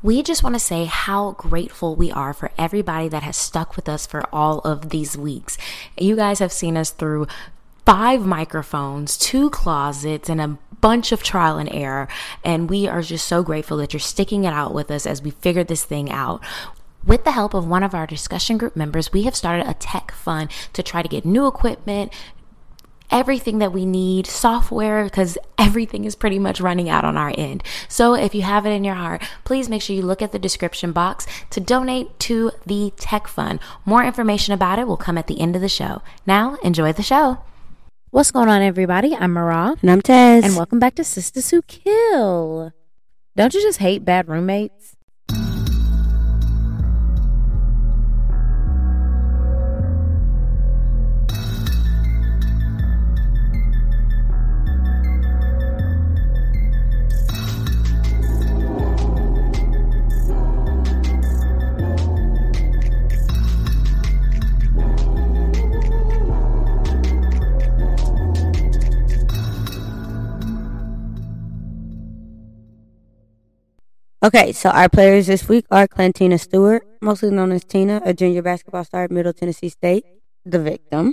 We just want to say how grateful we are for everybody that has stuck with us for all of these weeks. You guys have seen us through 5 microphones, 2 closets, and a bunch of trial and error. And we are just so grateful that you're sticking it out with us as we figure this thing out. With the help of one of our discussion group members, we have started a tech fund to try to get new equipment, everything that we need, software, because everything is pretty much running out on our end. So if you have it in your heart, please make sure you look at the description box to donate to the tech fund. More information about it will come at the end of the show. Now, enjoy the show. What's going on, everybody? I'm Mara. And I'm Tez. And welcome back to Sisters Who Kill. Don't you just hate bad roommates? Okay, so our players this week are Clantina Stewart, mostly known as Tina, a junior basketball star at Middle Tennessee State, the victim.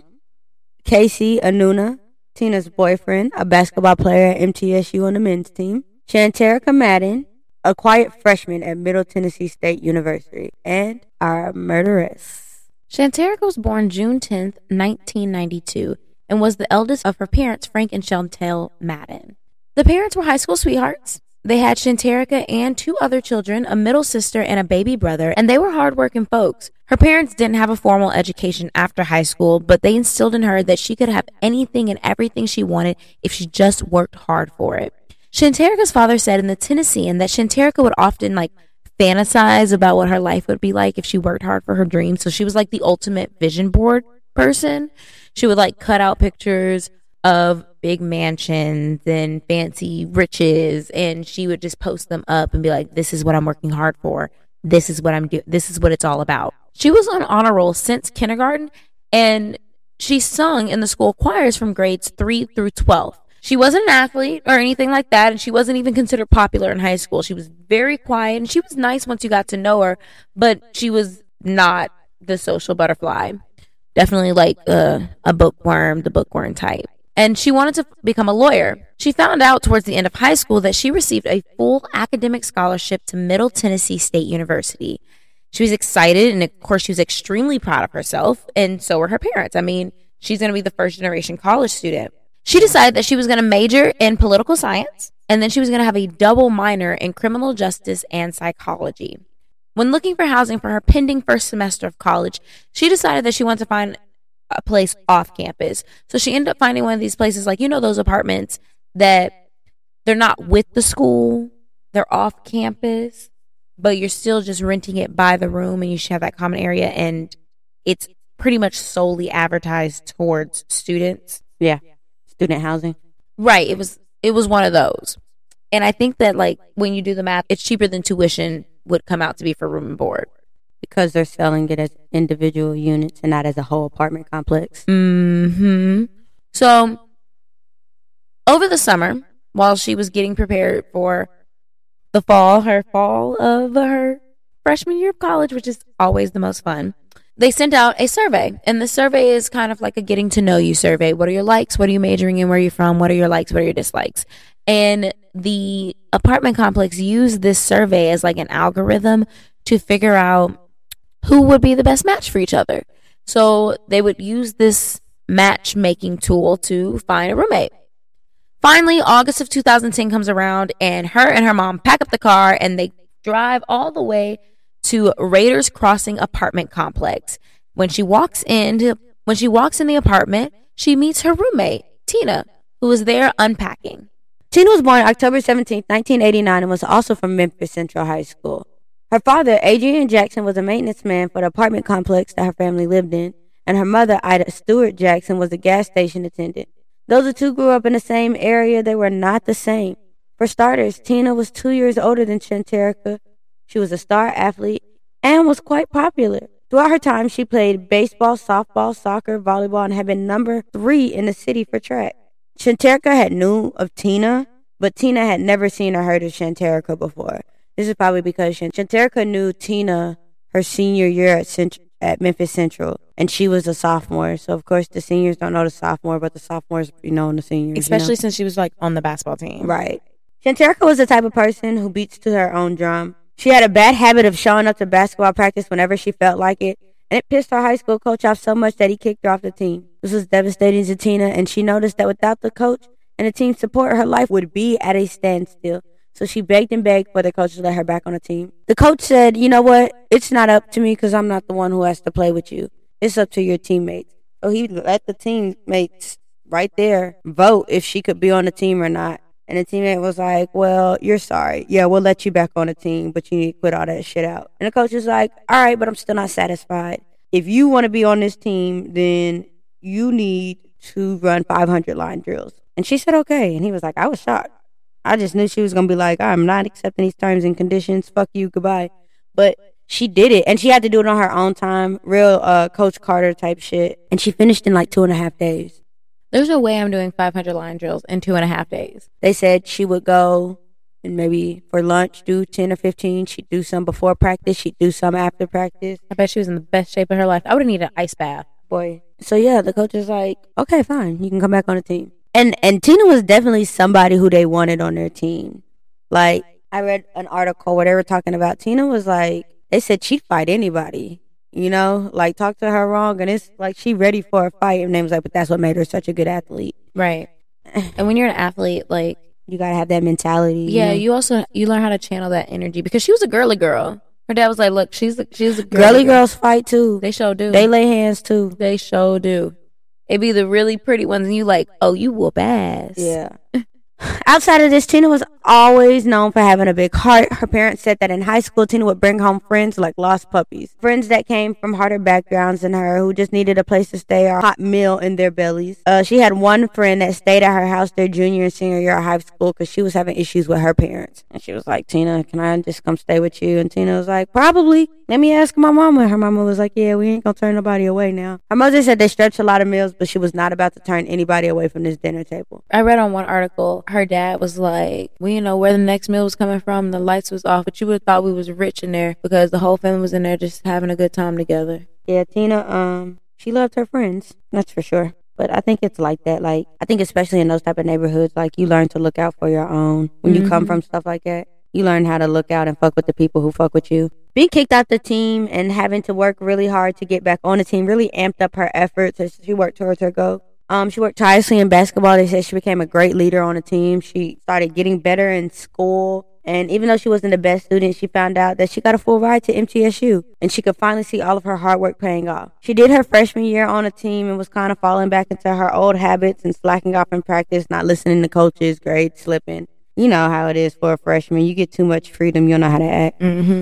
Casey Anuna, Tina's boyfriend, a basketball player at MTSU on the men's team. Shanterica Madden, a quiet freshman at Middle Tennessee State University. And our murderess. Shanterica was born June 10th, 1992, and was the eldest of her parents, Frank and Chantel Madden. The parents were high school sweethearts. They had Shanterica and 2 other children, a middle sister and a baby brother, and they were hardworking folks. Her parents didn't have a formal education after high school, but they instilled in her that she could have anything and everything she wanted if she just worked hard for it. Shanterica's father said in the Tennessean that Shanterica would often fantasize about what her life would be like if she worked hard for her dreams. So she was like the ultimate vision board person. She would cut out pictures of big mansions and fancy riches, and she would just post them up and be like, this is what I'm working hard for. This is what I'm doing. This is what it's all about. She was on honor roll since kindergarten, and she sung in the school choirs from grades 3 through 12. She wasn't an athlete or anything like that, and she wasn't even considered popular in high school. She was very quiet, and she was nice once you got to know her, but she was not the social butterfly. Definitely a bookworm, the bookworm type. And she wanted to become a lawyer. She found out towards the end of high school that she received a full academic scholarship to Middle Tennessee State University. She was excited, and of course, she was extremely proud of herself, and so were her parents. I mean, she's going to be the first generation college student. She decided that she was going to major in political science, and then she was going to have a double minor in criminal justice and psychology. When looking for housing for her pending first semester of college, she decided that she wanted to find a place off campus. So she ended up finding one of these places, those apartments that they're not with the school, they're off campus, but you're still just renting it by the room, and you should have that common area, and it's pretty much solely advertised towards students. Yeah, student housing. Right, it was one of those. And I think that when you do the math, it's cheaper than tuition would come out to be for room and board. Because they're selling it as individual units and not as a whole apartment complex. Mm-hmm. So, over the summer, while she was getting prepared for her fall of her freshman year of college, which is always the most fun, they sent out a survey. And the survey is kind of like a getting to know you survey. What are your likes? What are you majoring in? Where are you from? What are your likes? What are your dislikes? And the apartment complex used this survey as an algorithm to figure out who would be the best match for each other. So they would use this matchmaking tool to find a roommate. Finally, August of 2010 comes around, and her mom pack up the car, and they drive all the way to Raiders Crossing apartment complex. When she walks in the apartment, she meets her roommate, Tina, who is there unpacking. Tina was born October 17, 1989, and was also from Memphis Central High School. Her father, Adrian Jackson, was a maintenance man for the apartment complex that her family lived in, and her mother, Ida Stewart Jackson, was a gas station attendant. Though the two grew up in the same area, they were not the same. For starters, Tina was 2 years older than Shanterica. She was a star athlete and was quite popular. Throughout her time, she played baseball, softball, soccer, volleyball, and had been number 3 in the city for track. Shanterica had knew of Tina, but Tina had never seen or heard of Shanterica before. This is probably because Shanterica knew Tina her senior year at Memphis Central, and she was a sophomore. So, of course, the seniors don't know the sophomore, but the sophomores know the seniors. Especially since she was, like, on the basketball team. Right. Shanterica was the type of person who beats to her own drum. She had a bad habit of showing up to basketball practice whenever she felt like it, and it pissed her high school coach off so much that he kicked her off the team. This was devastating to Tina, and she noticed that without the coach and the team's support, her life would be at a standstill. So she begged and begged for the coach to let her back on the team. The coach said, you know what? It's not up to me because I'm not the one who has to play with you. It's up to your teammates. So he let the teammates right there vote if she could be on the team or not. And the teammate was like, well, you're sorry. Yeah, we'll let you back on the team, but you need to quit all that shit out. And the coach was like, all right, but I'm still not satisfied. If you want to be on this team, then you need to run 500 line drills. And she said, okay. And he was like, I was shocked. I just knew she was going to be like, I'm not accepting these terms and conditions. Fuck you. Goodbye. But she did it. And she had to do it on her own time. Real Coach Carter type shit. And she finished in like 2.5 days. There's no way I'm doing 500 line drills in 2.5 days. They said she would go and maybe for lunch do 10 or 15. She'd do some before practice. She'd do some after practice. I bet she was in the best shape of her life. I would have needed an ice bath. Boy. So yeah, the coach is like, okay, fine. You can come back on the team. And Tina was definitely somebody who they wanted on their team. Like, I read an article where they were talking about Tina was like, they said she'd fight anybody, you know, like talk to her wrong. And it's like she ready for a fight. And they was like, but that's what made her such a good athlete. Right. And when you're an athlete, like, you got to have that mentality. Yeah, you learn how to channel that energy because she was a girly girl. Her dad was like, look, she's a girly girls fight too. They sure do. They lay hands too. They sure do. It be the really pretty ones, and you like, oh, you whoop ass. Yeah. Outside of this, Tina was always known for having a big heart. Her parents said that in high school, Tina would bring home friends like lost puppies. Friends that came from harder backgrounds than her, who just needed a place to stay or a hot meal in their bellies. She had one friend that stayed at her house their junior and senior year of high school because she was having issues with her parents. And she was like, Tina, can I just come stay with you? And Tina was like, probably. Let me ask my mama. And her mama was like, yeah, we ain't gonna turn nobody away now. Her mother said they stretched a lot of meals, but she was not about to turn anybody away from this dinner table. I read on one article, her dad was like, we didn't know where the next meal was coming from. The lights was off, but you would have thought we was rich in there because the whole family was in there just having a good time together. Yeah, Tina, she loved her friends. That's for sure. But I think it's like that. Like, I think especially in those type of neighborhoods, like you learn to look out for your own. When you come from stuff like that, you learn how to look out and fuck with the people who fuck with you. Being kicked out the team and having to work really hard to get back on the team really amped up her efforts as she worked towards her goal. She worked tirelessly in basketball. They said she became a great leader on the team. She started getting better in school. And even though she wasn't the best student, she found out that she got a full ride to MTSU. And she could finally see all of her hard work paying off. She did her freshman year on a team and was kind of falling back into her old habits and slacking off in practice, not listening to coaches, grades slipping. You know how it is for a freshman. You get too much freedom, you don't know how to act.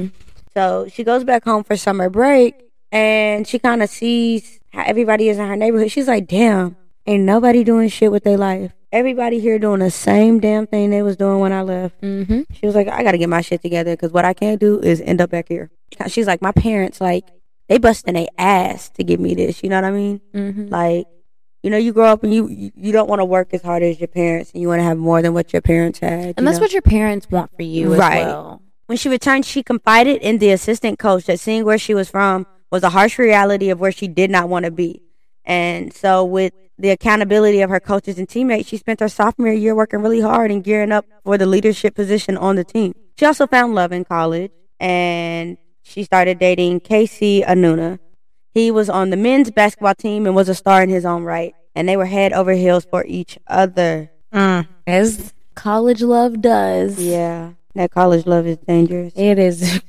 So she goes back home for summer break, and she kind of sees how everybody is in her neighborhood. She's like, damn, ain't nobody doing shit with their life. Everybody here doing the same damn thing they was doing when I left. She was like, I got to get my shit together because what I can't do is end up back here. She's like, my parents, like, they busting their ass to give me this. You know what I mean? Like, you know, you grow up and you don't want to work as hard as your parents, and you want to have more than what your parents had. And that's what your parents want for you as well. When she returned, she confided in the assistant coach that seeing where she was from was a harsh reality of where she did not want to be. And so with the accountability of her coaches and teammates, she spent her sophomore year working really hard and gearing up for the leadership position on the team. She also found love in college, and she started dating Casey Anuna. He was on the men's basketball team and was a star in his own right. And they were head over heels for each other. As college love does. Yeah, that college love is dangerous. It is.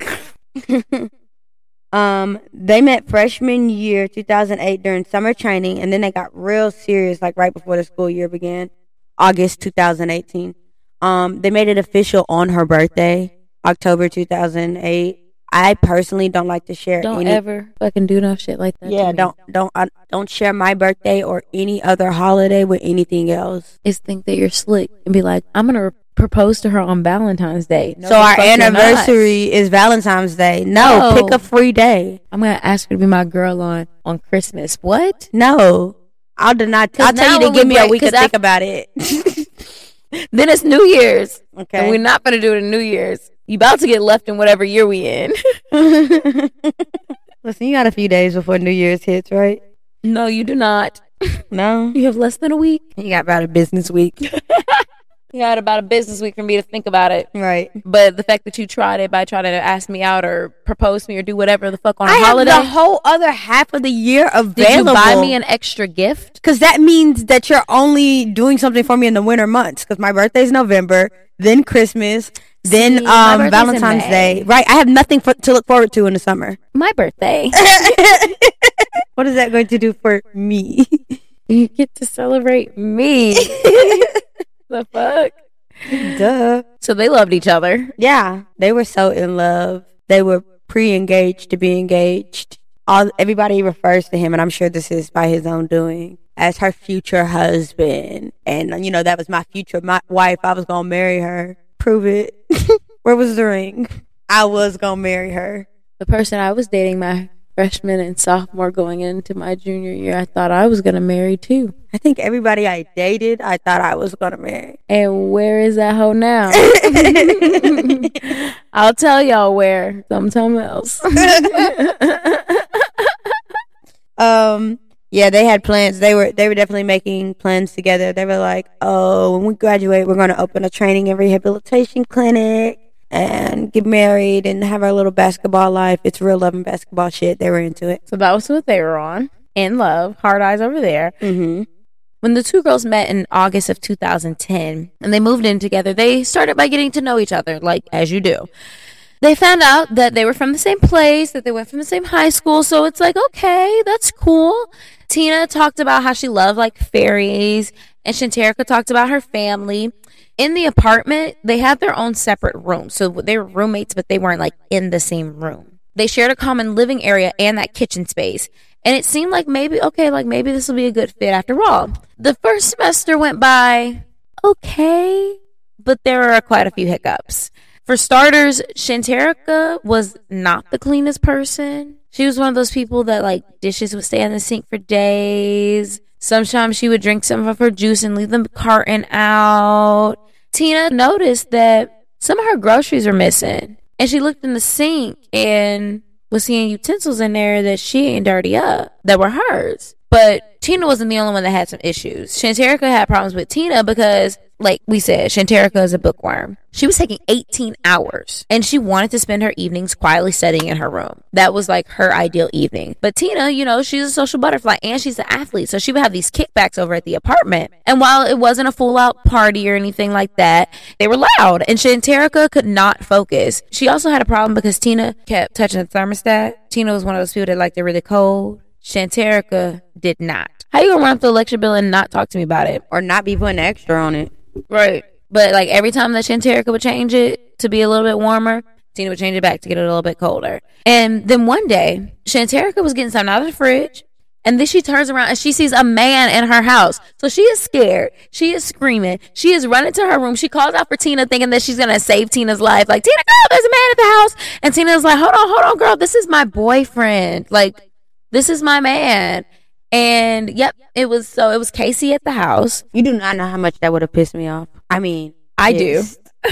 They met freshman year 2008 during summer training, and then they got real serious like right before the school year began, August 2018. They made it official on her birthday, October 2008. I personally don't like to share. Don't ever fucking do no shit like that. Yeah, don't share my birthday or any other holiday with anything else. Is think that you're slick and be like, I'm gonna propose to her on Valentine's Day. No, so our anniversary is Valentine's Day. No, pick a free day. I'm gonna ask her to be my girl on Christmas. What? No, I'll deny. I'll tell you to give me a week to think about it. Then it's New Year's. Okay, and we're not gonna do it in New Year's. You about to get left in whatever year we in. Listen, you got a few days before New Year's hits, right? No, you do not. No? You have less than a week. You got about a business week. You had about a business week for me to think about it. Right. But the fact that you tried it by trying to ask me out or propose to me or do whatever the fuck on a I holiday. have the whole other half of the year available. Did you buy me an extra gift? Because that means that you're only doing something for me in the winter months. Because my birthday's November, then Christmas, then Valentine's Day. Right. I have nothing to look forward to in the summer. My birthday. What is that going to do for me? You get to celebrate me. The fuck? Duh. So they loved each other. Yeah. They were so in love. They were pre-engaged to be engaged. Everybody refers to him, and I'm sure this is by his own doing, as her future husband. And, you know, that was my future wife. I was going to marry her. Prove it. Where was the ring? I was going to marry her. The person I was dating my freshman and sophomore going into my junior year, I thought I was going to marry too. I think everybody I dated, I thought I was going to marry. And where is that hoe now? I'll tell y'all where sometime else. Yeah, they had plans. They were definitely making plans together. They were like, oh, when we graduate, we're going to open a training and rehabilitation clinic and get married and have our little basketball life. It's real love and basketball shit. They were into it. So that was what they were on. In love. Hard eyes over there. Mm-hmm. When the two girls met in August of 2010 and they moved in together, they started by getting to know each other, like as you do. They found out that they were from the same place, that they went from the same high school. So it's like, okay, that's cool. Tina talked about how she loved like fairies, and Shanterica talked about her family. In the apartment, they had their own separate rooms. So they were roommates, but they weren't like in the same room. They shared a common living area and that kitchen space. And it seemed like maybe this will be a good fit after all. The first semester went by okay, but there were quite a few hiccups. For starters, Shanterica was not the cleanest person. She was one of those people that like dishes would stay in the sink for days. Sometimes she would drink some of her juice and leave the carton out. Tina noticed that some of her groceries were missing. And she looked in the sink and was seeing utensils in there that she ain't dirty up, that were hers. But Tina wasn't the only one that had some issues. Shanterica had problems with Tina because, like we said, Shanterica is a bookworm. She was taking 18 hours and she wanted to spend her evenings quietly studying in her room. That was like her ideal evening. But Tina, you know, she's a social butterfly and she's an athlete. So she would have these kickbacks over at the apartment. And while it wasn't a full out party or anything like that, they were loud and Shanterica could not focus. She also had a problem because Tina kept touching the thermostat. Tina was one of those people that liked it really cold. Shanterica did not. How you gonna run up the electric bill and not talk to me about it? Or not be putting extra on it. Right. But like every time that Shanterica would change it to be a little bit warmer, Tina would change it back to get it a little bit colder. And then one day, Shanterica was getting something out of the fridge, and then she turns around and she sees a man in her house. So she is scared. She is screaming. She is running to her room. She calls out for Tina thinking that she's going to save Tina's life. Like, Tina, girl, there's a man at the house. And Tina's like, hold on, girl. This is my boyfriend. Like, this is my man. And yep, it was Casey at the house. You do not know how much that would have pissed me off. I mean, I do.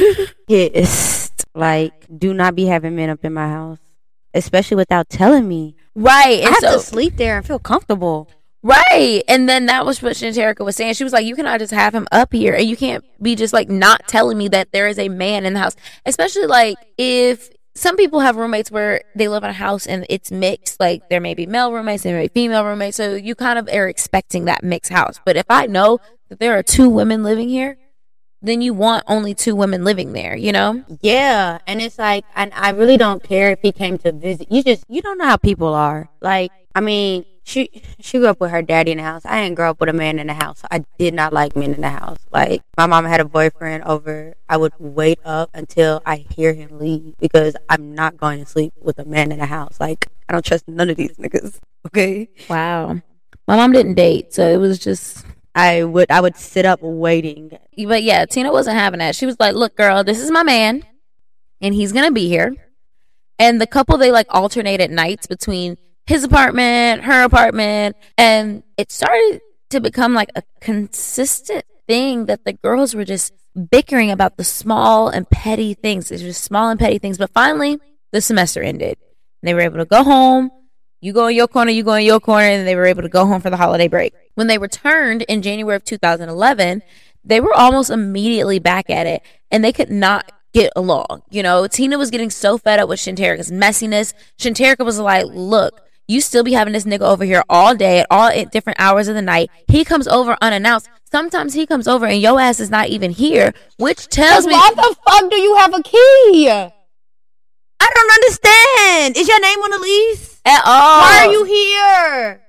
Pissed. Like, do not be having men up in my house, especially without telling me. Right. I have to sleep there and feel comfortable. Right. And then that was what Shanterica was saying. She was like, you cannot just have him up here and you can't be just like not telling me that there is a man in the house. Especially like if some people have roommates where they live in a house and it's mixed. Like there may be male roommates, there may be female roommates. So you kind of are expecting that mixed house. But if I know that there are two women living here, then you want only two women living there, you know? Yeah. And it's like, and I really don't care if he came to visit. You don't know how people are. Like, I mean, she grew up with her daddy in the house. I didn't grow up with a man in the house. I did not like men in the house. Like, my mom had a boyfriend over. I would wait up until I hear him leave because I'm not going to sleep with a man in the house. Like, I don't trust none of these niggas. Okay? Wow. My mom didn't date, so it was just... I would sit up waiting. But yeah, Tina wasn't having that. She was like, look, girl, this is my man, and he's going to be here. And the couple, they like alternated nights between his apartment, her apartment, and it started to become like a consistent thing that the girls were just bickering about the small and petty things. It's just small and petty things. But finally, the semester ended. And they were able to go home. You go in your corner, you go in your corner, and they were able to go home for the holiday break. When they returned in January of 2011, they were almost immediately back at it, and they could not get along. You know, Tina was getting so fed up with Shanterica's messiness. Shanterica was like, look, you still be having this nigga over here all day at different hours of the night. He comes over unannounced. Sometimes he comes over and your ass is not even here, which tells me... Why the fuck do you have a key? I don't understand. Is your name on the lease? At all. Why are you here?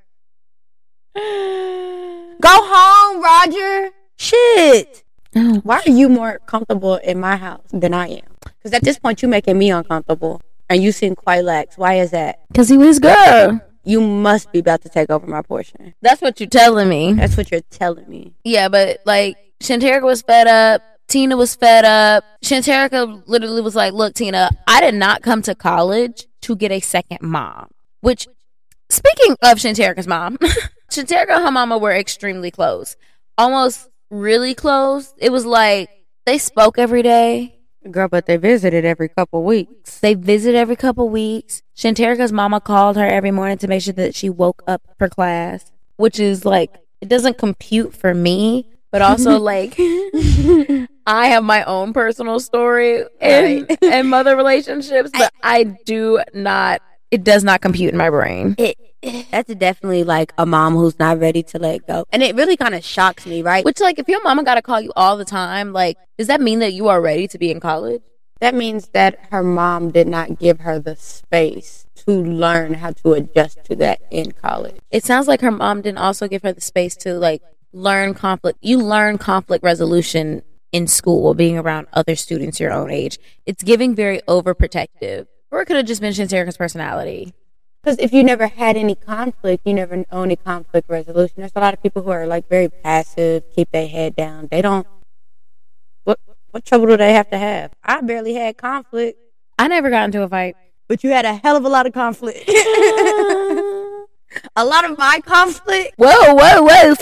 Go home, Roger. Shit. Oh. Why are you more comfortable in my house than I am? Because at this point, you're making me uncomfortable. And you seem quite lax. Why is that? Because he was girl. You must be about to take over my portion. That's what you're telling me. That's what you're telling me. Yeah, but like, Shanterica was fed up. Tina was fed up. Shanterica literally was like, look, Tina, I did not come to college to get a second mom. Which, speaking of Shanterica's mom, Shanterica and her mama were extremely close. Almost really close. It was like, they spoke every day. Girl, but they visited every couple weeks. They visit every couple weeks. Shanterica's mama called her every morning to make sure that she woke up for class, which is like, it doesn't compute for me, but also like, I have my own personal story and mother relationships, but it does not compute in my brain. That's definitely like a mom who's not ready to let go. And it really kind of shocks me, right? Which, like, if your mama got to call you all the time, like, does that mean that you are ready to be in college? That means that her mom did not give her the space to learn how to adjust to that in college. It sounds like her mom didn't also give her the space to, like, learn conflict. You learn conflict resolution in school, being around other students your own age. It's giving very overprotective. Or it could have just been Shanterica's personality. Because if you never had any conflict, you never know any conflict resolution. There's a lot of people who are like very passive, keep their head down. They don't. What trouble do they have to have? I barely had conflict. I never got into a fight. But you had a hell of a lot of conflict. A lot of my conflict. Whoa,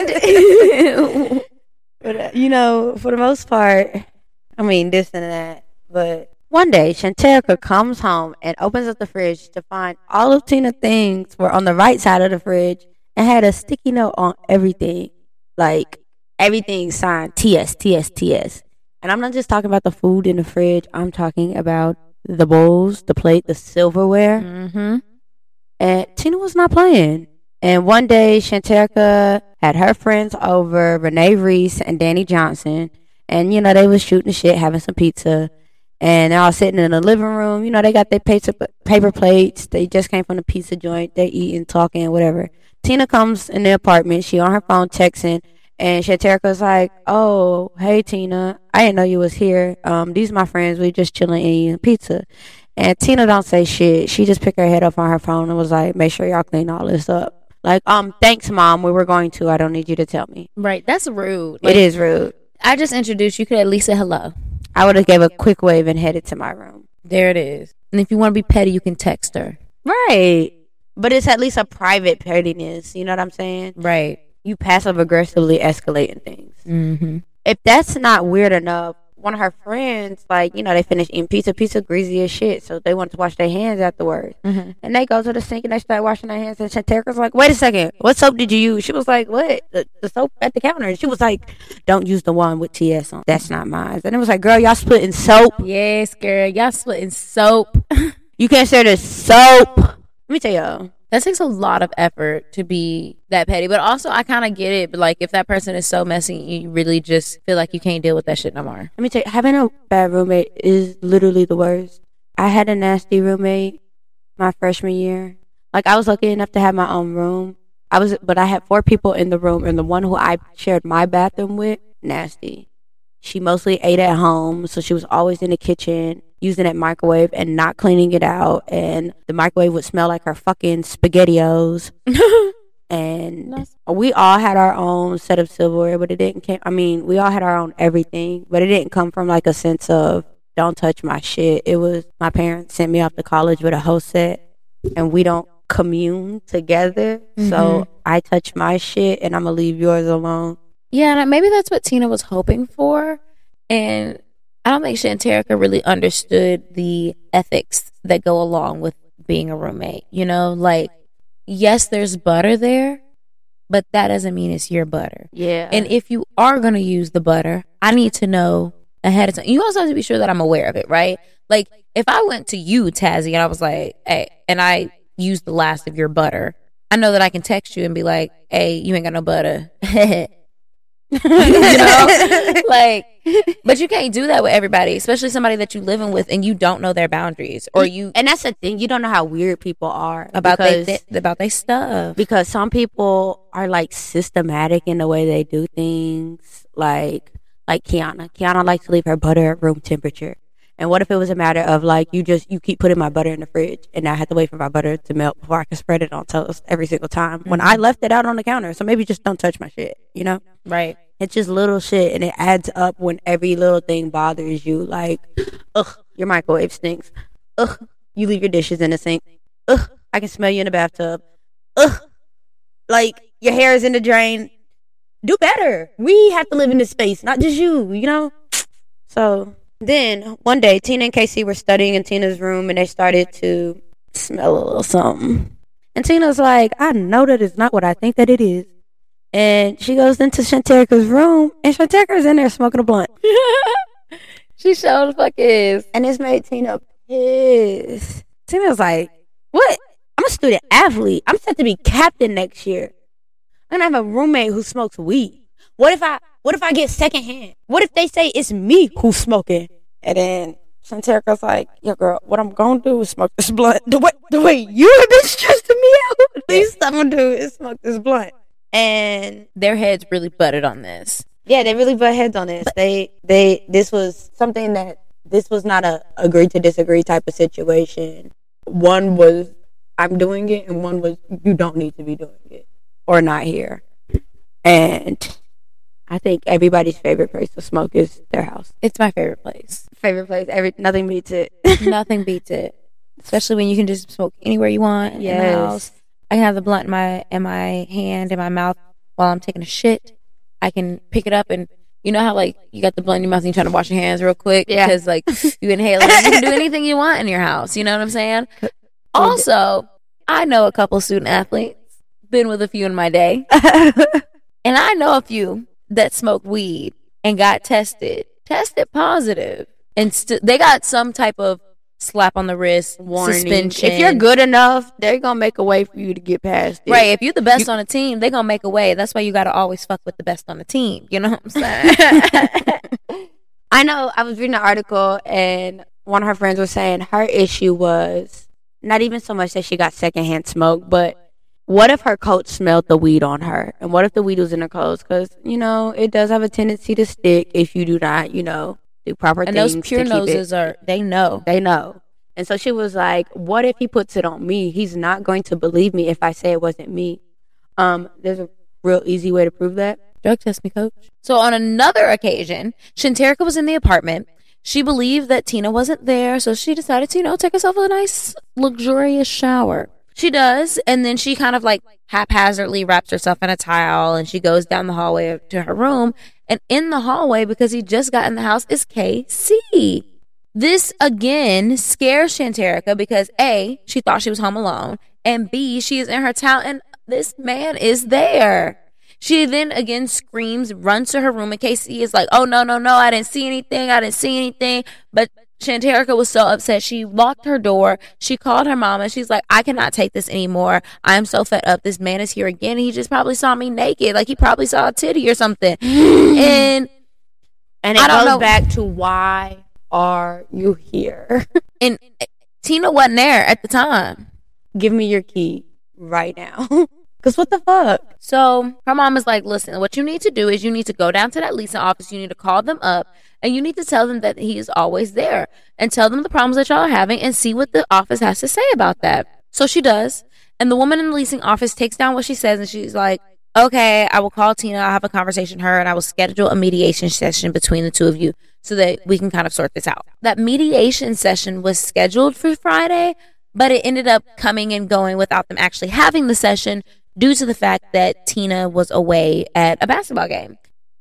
friend. But, you know, for the most part, I mean, this and that. But one day, Shanterica comes home and opens up the fridge to find all of Tina's things were on the right side of the fridge and had a sticky note on everything. Like, everything signed TS, TS, TS. And I'm not just talking about the food in the fridge. I'm talking about the bowls, the plate, the silverware. Mm-hmm. And Tina was not playing. And one day, Shanterica had her friends over, Renee Reese and Danny Johnson. And, you know, they was shooting shit, having some pizza. And they're all sitting in the living room. You know, they got their paper plates. They just came from the pizza joint. They eating, talking, whatever. Tina comes in the apartment. She on her phone texting. And Shanterica's like, oh, hey, Tina. I didn't know you was here. These my friends. We just chilling and eating pizza. And Tina don't say shit. She just picked her head up on her phone and was like, make sure y'all clean all this up. Like, thanks, Mom. We were going to. I don't need you to tell me. Right. That's rude. Like, it is rude. I just introduced you. You could at least say hello. I would have gave a quick wave and headed to my room. There it is. And if you want to be petty, you can text her. Right. But it's at least a private pettiness. You know what I'm saying? Right. You passive-aggressively escalating things. Mm-hmm. If that's not weird enough, one of her friends, like, you know, they finished eating pizza greasy as shit, so they wanted to wash their hands afterwards. Mm-hmm. And they go to the sink and they start washing their hands, and Shanterica's like, wait a second, what soap did you use? She was like, what? The soap at the counter. And she was like, don't use the one with TS on. That's not mine. And it was like, girl, y'all splitting soap? Yes, girl, y'all splitting soap. You can't share the soap. Let me tell y'all. That takes a lot of effort to be that petty. But also, I kind of get it. But, like, if that person is so messy, you really just feel like you can't deal with that shit no more. Let me tell you, having a bad roommate is literally the worst. I had a nasty roommate my freshman year. Like, I was lucky enough to have my own room. But I had 4 people in the room. And the one who I shared my bathroom with, nasty. She mostly ate at home. So she was always in the kitchen, using that microwave and not cleaning it out, and the microwave would smell like her fucking SpaghettiOs. And we all had our own set of silverware, but it didn't we all had our own everything, but it didn't come from like a sense of don't touch my shit. It was my parents sent me off to college with a whole set, and we don't commune together. Mm-hmm. So I touch my shit and I'm gonna leave yours alone. Yeah, and maybe that's what Tina was hoping for. And I don't think Shanterica really understood the ethics that go along with being a roommate. You know, like, yes, there's butter there, but that doesn't mean it's your butter. Yeah. And if you are going to use the butter, I need to know ahead of time. You also have to be sure that I'm aware of it, right? Like, if I went to you, Tazzy, and I was like, hey, and I used the last of your butter, I know that I can text you and be like, hey, you ain't got no butter. You know? Like, but you can't do that with everybody, especially somebody that you living with and you don't know their boundaries, or you. And that's the thing, you don't know how weird people are About their stuff. Because some people are like systematic in the way they do things. Like Kiana. Kiana likes to leave her butter at room temperature. And what if it was a matter of like, you keep putting my butter in the fridge and I have to wait for my butter to melt before I can spread it on toast every single time when I left it out on the counter. So maybe just don't touch my shit, you know? Right. It's just little shit, and it adds up when every little thing bothers you. Like, ugh, your microwave stinks. Ugh, you leave your dishes in the sink. Ugh, I can smell you in the bathtub. Ugh, like, your hair is in the drain. Do better. We have to live in this space, not just you, you know? So then one day, Tina and Casey were studying in Tina's room, and they started to smell a little something. And Tina's like, I know that it's not what I think that it is. And she goes into Shanterica's room, and Shanterica's in there smoking a blunt. She sure the fuck is. And this made Tina pissed. Tina's like, what? I'm a student athlete. I'm set to be captain next year. I'm gonna have a roommate who smokes weed. What if I get secondhand? What if they say it's me who's smoking? And then Shanterica's like, yo girl, what I'm gonna do is smoke this blunt. The way you have been stressing me out, the least I'm gonna do is smoke this blunt. And their heads really butted on this. Yeah, they really butt heads on this. This was something that, this was not a agree to disagree type of situation. One was, I'm doing it, and one was, you don't need to be doing it or not here. And I think everybody's favorite place to smoke is their house. It's my favorite place. Nothing beats it. Nothing beats it. Especially when you can just smoke anywhere you want in the house. I can have the blunt in my hand, in my mouth while I'm taking a shit. I can pick it up, and you know how like you got the blunt in your mouth and you're trying to wash your hands real quick because like you inhale it. You can do anything you want in your house. You know what I'm saying? Also, I know a couple student athletes, been with a few in my day, and I know a few that smoked weed and got tested positive, and they got some type of slap on the wrist, warning, suspension. If you're good enough, they're gonna make a way for you to get past it. Right. If you're the best on a team, they're gonna make a way. That's why you gotta always fuck with the best on the team. You know what I'm saying? I know, I was reading an article, and one of her friends was saying her issue was not even so much that she got secondhand smoke, but what if her coach smelled the weed on her? And what if the weed was in her clothes? Because, you know, it does have a tendency to stick if you do not, you know, do proper things. And those pure noses they know. And so she was like, what if he puts it on me? He's not going to believe me if I say it wasn't me. There's a real easy way to prove that. Drug test me, coach. So on another occasion, Shanterica was in the apartment. She believed that Tina wasn't there, so she decided to, you know, take herself a nice, luxurious shower. She does, and then she kind of like haphazardly wraps herself in a towel, and she goes down the hallway to her room. And in the hallway, because he just got in the house, is KC. This, again, scares Shanterica because, A, she thought she was home alone, and B, she is in her towel, and this man is there. She then, again, screams, runs to her room, and KC is like, oh, no, I didn't see anything. But Shanterica was so upset. She locked her door. She called her mom, and she's like, I cannot take this anymore. I am so fed up. This man is here again. He just probably saw me naked. Like, he probably saw a titty or something. And it goes back to, why are you here? And Tina wasn't there at the time. Give me your key right now. Because what the fuck? So her mom is like, listen, what you need to do is you need to go down to that leasing office. You need to call them up, and you need to tell them that he is always there, and tell them the problems that y'all are having, and see what the office has to say about that. So she does. And the woman in the leasing office takes down what she says, and she's like, okay, I will call Tina. I'll have a conversation with her, and I will schedule a mediation session between the two of you so that we can kind of sort this out. That mediation session was scheduled for Friday, but it ended up coming and going without them actually having the session due to the fact that Tina was away at a basketball game.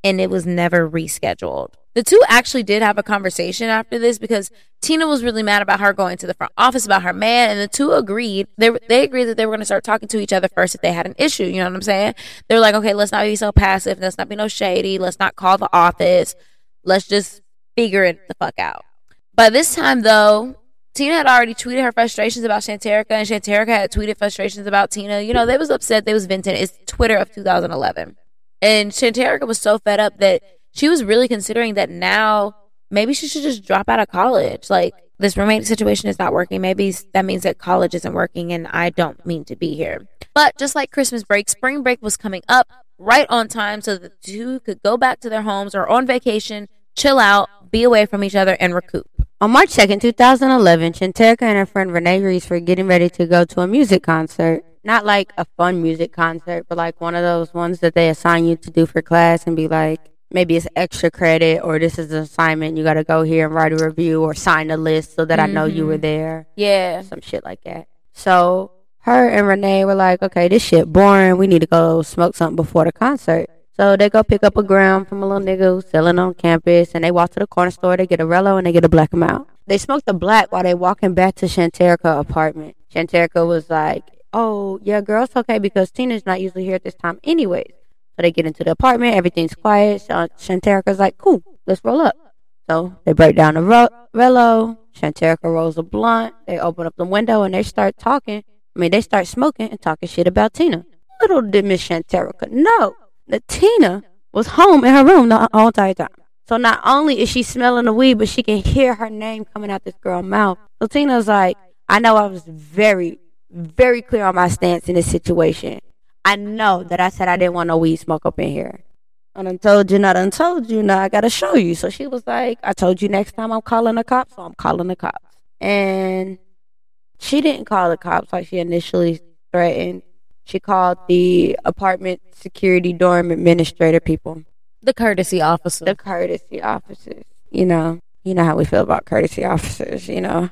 and it was never rescheduled. The two actually did have a conversation after this because Tina was really mad about her going to the front office about her man, and the two agreed. They agreed that they were going to start talking to each other first if they had an issue. You know what I'm saying? They're like, okay, let's not be so passive. Let's not be no shady. Let's not call the office. Let's just figure it the fuck out. By this time, though, Tina had already tweeted her frustrations about Shanterica, and Shanterica had tweeted frustrations about Tina. You know, they was upset. They was venting. It's Twitter of 2011. And Shanterica was so fed up that she was really considering that now maybe she should just drop out of college. Like, this roommate situation is not working. Maybe that means that college isn't working and I don't mean to be here. But just like Christmas break, spring break was coming up right on time so that the two could go back to their homes or on vacation, chill out, be away from each other, and recoup. On March 2nd, 2011, Shanterica and her friend Renee Reese were getting ready to go to a music concert. Not like a fun music concert, but like one of those ones that they assign you to do for class and be like, maybe it's extra credit or this is an assignment. You got to go here and write a review or sign a list so that I know you were there. Yeah. Some shit like that. So her and Renee were like, okay, this shit boring. We need to go smoke something before the concert. So they go pick up a gram from a little nigga who's selling on campus, and they walk to the corner store. They get a Rello and they get a Black 'em out. They smoke the Black while they walking back to Shanterica's apartment. Shanterica was like, oh, yeah, girl, it's okay because Tina's not usually here at this time anyways. So they get into the apartment. Everything's quiet. So Shanterica's like, cool, let's roll up. So they break down the Rello. Shanterica rolls a blunt. They open up the window and they start talking. They start smoking and talking shit about Tina. Little did Miss Shanterica know that Tina was home in her room the whole entire time. So not only is she smelling the weed, but she can hear her name coming out this girl's mouth. So Tina's like, I know I was very, very clear on my stance in this situation. I know that I said I didn't want no weed smoke up in here. I done told you, now I gotta show you. So she was like, I told you next time I'm calling the cops, so I'm calling the cops. And she didn't call the cops like she initially threatened. She called the apartment security dorm administrator people. The courtesy officer. The courtesy officers. You know how we feel about courtesy officers,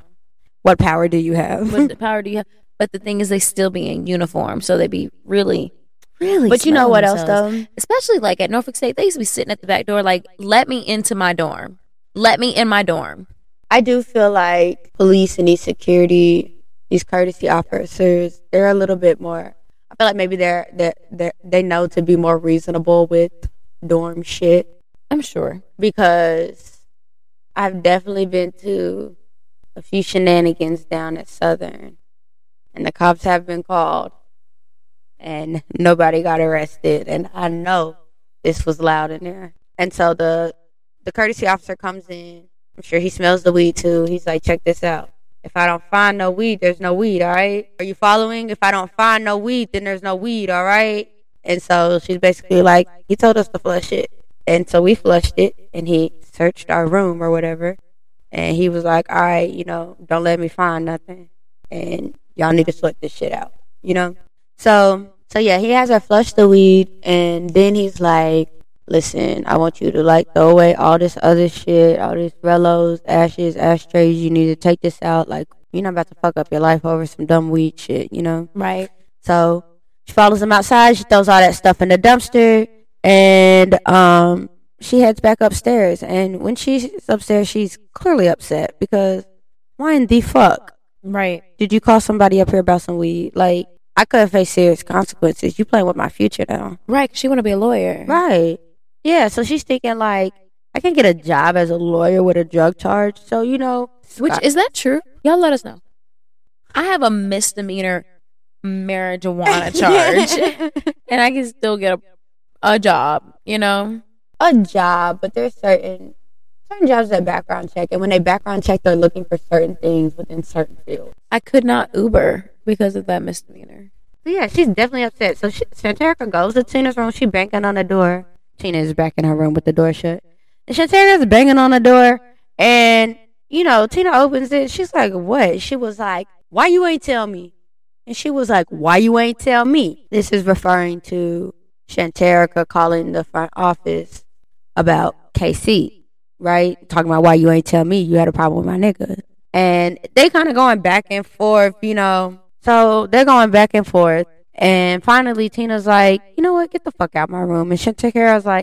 What power do you have? What power do you have? But the thing is, they still be in uniform, so they be really, really. But you know what else, though? Especially like at Norfolk State, they used to be sitting at the back door, like, let me into my dorm. Let me in my dorm. I do feel like police and these courtesy officers, they're a little bit more. I feel like maybe they know to be more reasonable with dorm shit. I'm sure. Because I've definitely been to a few shenanigans down at Southern. And the cops have been called. And nobody got arrested. And I know this was loud in there. And so the courtesy officer comes in. I'm sure he smells the weed too. He's like, check this out. If I don't find no weed, there's no weed, all right? Are you following? If I don't find no weed, then there's no weed, all right? And so she's basically like, he told us to flush it. And so we flushed it, and he searched our room or whatever. And he was like, all right, don't let me find nothing. And y'all need to sort this shit out, So yeah, he has her flush the weed, and then he's like, listen, I want you to throw away all this other shit, all these Rellos, ashes, ashtrays. You need to take this out. Like, you're not about to fuck up your life over some dumb weed shit, Right. So she follows him outside. She throws all that stuff in the dumpster, and she heads back upstairs. And when she's upstairs, she's clearly upset because why in the fuck? Right. Did you call somebody up here about some weed? Like, I could face serious consequences. You playing with my future now. Right. She want to be a lawyer. Right. Yeah, so she's thinking, like, I can get a job as a lawyer with a drug charge. So, Which, is that true? Y'all let us know. I have a misdemeanor marijuana charge. And I can still get a job, A job, but there's certain jobs that background check. And when they background check, they're looking for certain things within certain fields. I could not Uber because of that misdemeanor. So, yeah, she's definitely upset. So, Shanterica goes to Tina's room. She banging on the door. Tina is back in her room with the door shut. And Shanterica's banging on the door. And, Tina opens it. She's like, what? She was like, why you ain't tell me? And she was like, why you ain't tell me? This is referring to Shanterica calling the front office about KC, right? Talking about why you ain't tell me you had a problem with my nigga. And they kind of going back and forth, So they're going back and forth. And finally, Tina's like, you know what? Get the fuck out of my room. And Shanterica's like,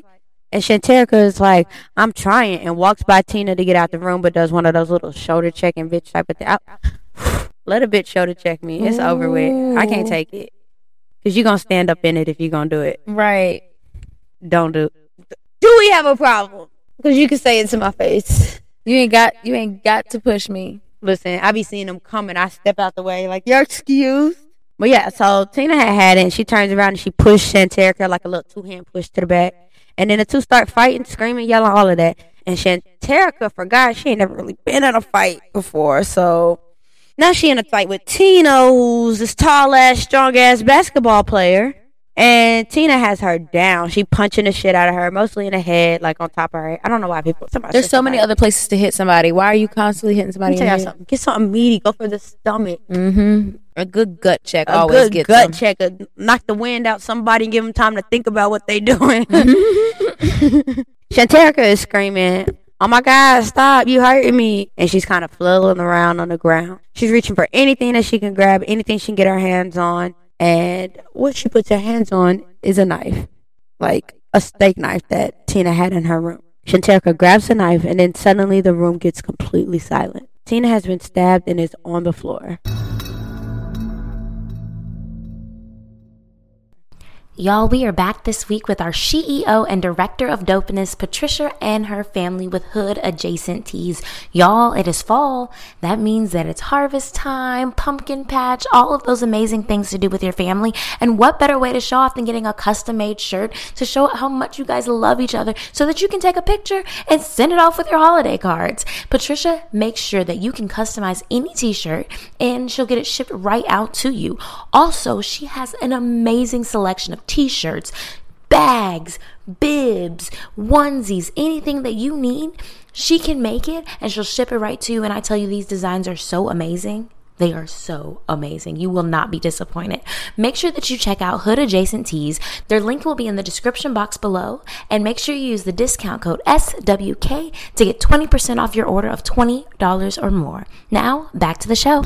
And Shanterica is like, I'm trying, and walks by Tina to get out the room, but does one of those little shoulder checking bitch type of thing. Let a bitch shoulder check me. It's over with. I can't take it. Because you're going to stand up in it if you're going to do it. Right. Don't do it. Do we have a problem? Because you can say it to my face. You ain't got to push me. Listen, I be seeing them coming. I step out the way like, you're excused. But yeah, so Tina had it, and she turns around and she pushed Shanterica like a little two-hand push to the back. And then the two start fighting, screaming, yelling, all of that. And Shanterica forgot she ain't never really been in a fight before. So now she in a fight with Tina, who's this tall-ass, strong-ass basketball player. And Tina has her down. She punching the shit out of her, mostly in the head, like on top of her head. I don't know why people... There's so many other places to hit somebody. Why are you constantly hitting somebody in the head? Something. Get something meaty. Go for the stomach. Mm-hmm. A good gut check always gets them. A good gut check. Knock the wind out somebody and give them time to think about what they doing. Shanterica is screaming, oh my God, stop, you hurting me. And she's kind of flailing around on the ground. She's reaching for anything that she can grab, anything she can get her hands on. And what she puts her hands on is a knife, like a steak knife that Tina had in her room. Shanterica grabs the knife, and then suddenly the room gets completely silent. Tina has been stabbed and is on the floor. Y'all, we are back this week with our CEO and Director of Dopeness, Patricia, and her family with Hood Adjacent Tees. Y'all, it is fall. That means that it's harvest time, pumpkin patch, all of those amazing things to do with your family. And what better way to show off than getting a custom-made shirt to show how much you guys love each other so that you can take a picture and send it off with your holiday cards. Patricia makes sure that you can customize any t-shirt and she'll get it shipped right out to you. Also, she has an amazing selection of t-shirts, bags, bibs, onesies, anything that you need, she can make it and she'll ship it right to you. And I tell you, these designs are so amazing. They are so amazing. You will not be disappointed. Make sure that you check out Hood Adjacent Tees. Their link will be in the description box below. And make sure you use the discount code SWK to get 20% off your order of $20 or more. Now, back to the show.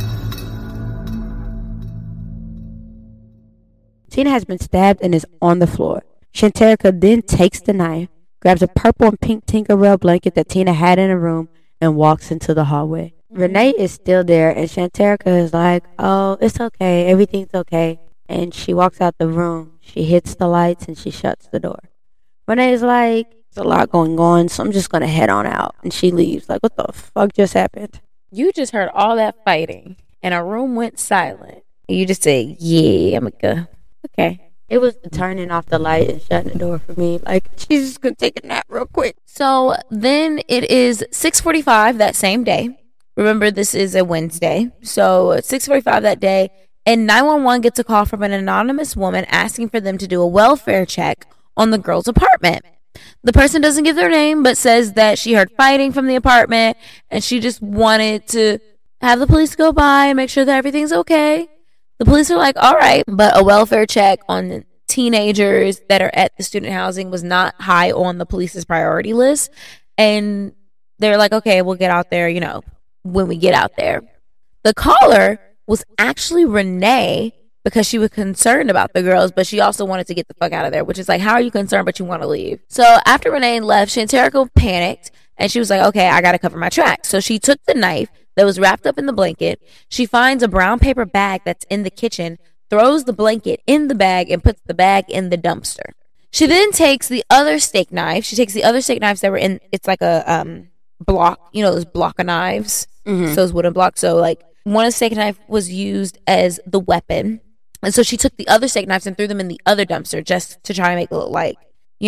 Tina has been stabbed and is on the floor. Shanterica then takes the knife, grabs a purple and pink Tinkerbell blanket that Tina had in her room, and walks into the hallway. Renee is still there, and Shanterica is like, oh, it's okay, everything's okay. And she walks out the room. She hits the lights, and she shuts the door. Renee is like, there's a lot going on, so I'm just going to head on out. And she leaves. Like, what the fuck just happened? You just heard all that fighting, and a room went silent. And you just say, yeah, I'm going to go. Okay. It was the turning off the light and shutting the door for me. Like, she's just going to take a nap real quick. So then it is 6:45 that same day. Remember, this is a Wednesday. So 6:45 that day. And 911 gets a call from an anonymous woman asking for them to do a welfare check on the girl's apartment. The person doesn't give their name, but says that she heard fighting from the apartment. And she just wanted to have the police go by and make sure that everything's okay. The police are like, all right, but a welfare check on teenagers that are at the student housing was not high on the police's priority list. And they're like, okay, we'll get out there, when we get out there. The caller was actually Renee because she was concerned about the girls, but she also wanted to get the fuck out of there, which is like, how are you concerned, but you want to leave? So after Renee left, Shanterica panicked and she was like, okay, I got to cover my tracks. So she took the knife that was wrapped up in the blanket. She finds a brown paper bag that's in the kitchen, throws the blanket in the bag, and puts the bag in the dumpster. She then takes the other steak knife. She takes the other steak knives that were in, it's like a block, those block of knives, those wooden blocks. So like one of the steak knife was used as the weapon. And so she took the other steak knives and threw them in the other dumpster just to try and make it look like,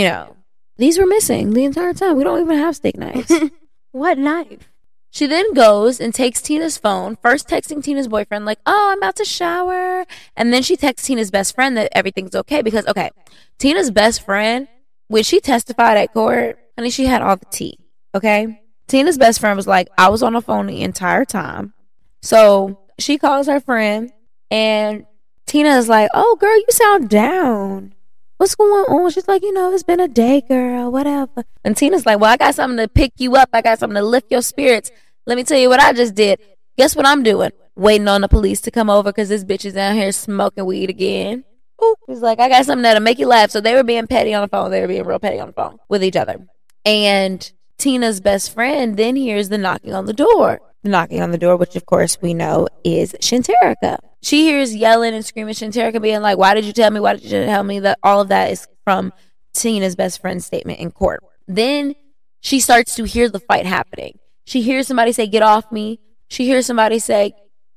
these were missing the entire time. We don't even have steak knives. What knife? She then goes and takes Tina's phone, first texting Tina's boyfriend, like, oh, I'm about to shower. And then she texts Tina's best friend that everything's okay because, Tina's best friend, when she testified at court, honey, she had all the tea, okay? Tina's best friend was like, I was on the phone the entire time. So she calls her friend, and Tina is like, oh, girl, you sound down. What's going on? She's like, it's been a day, girl, whatever. And Tina's like, well, I got something to pick you up. I got something to lift your spirits. Let me tell you what I just did. Guess what I'm doing? Waiting on the police to come over because this bitch is out here smoking weed again. ooh. He's like, I got something that'll make you laugh. So they were being petty on the phone. They were being real petty on the phone with each other. And Tina's best friend then hears the knocking on the door. The knocking on the door, which of course we know is Shanterica. She hears yelling and screaming, Shanterica being like, why did you tell me? Why did you tell me? That all of that is from Tina's best friend's statement in court. Then she starts to hear the fight happening. She hears somebody say, get off me. She hears somebody say,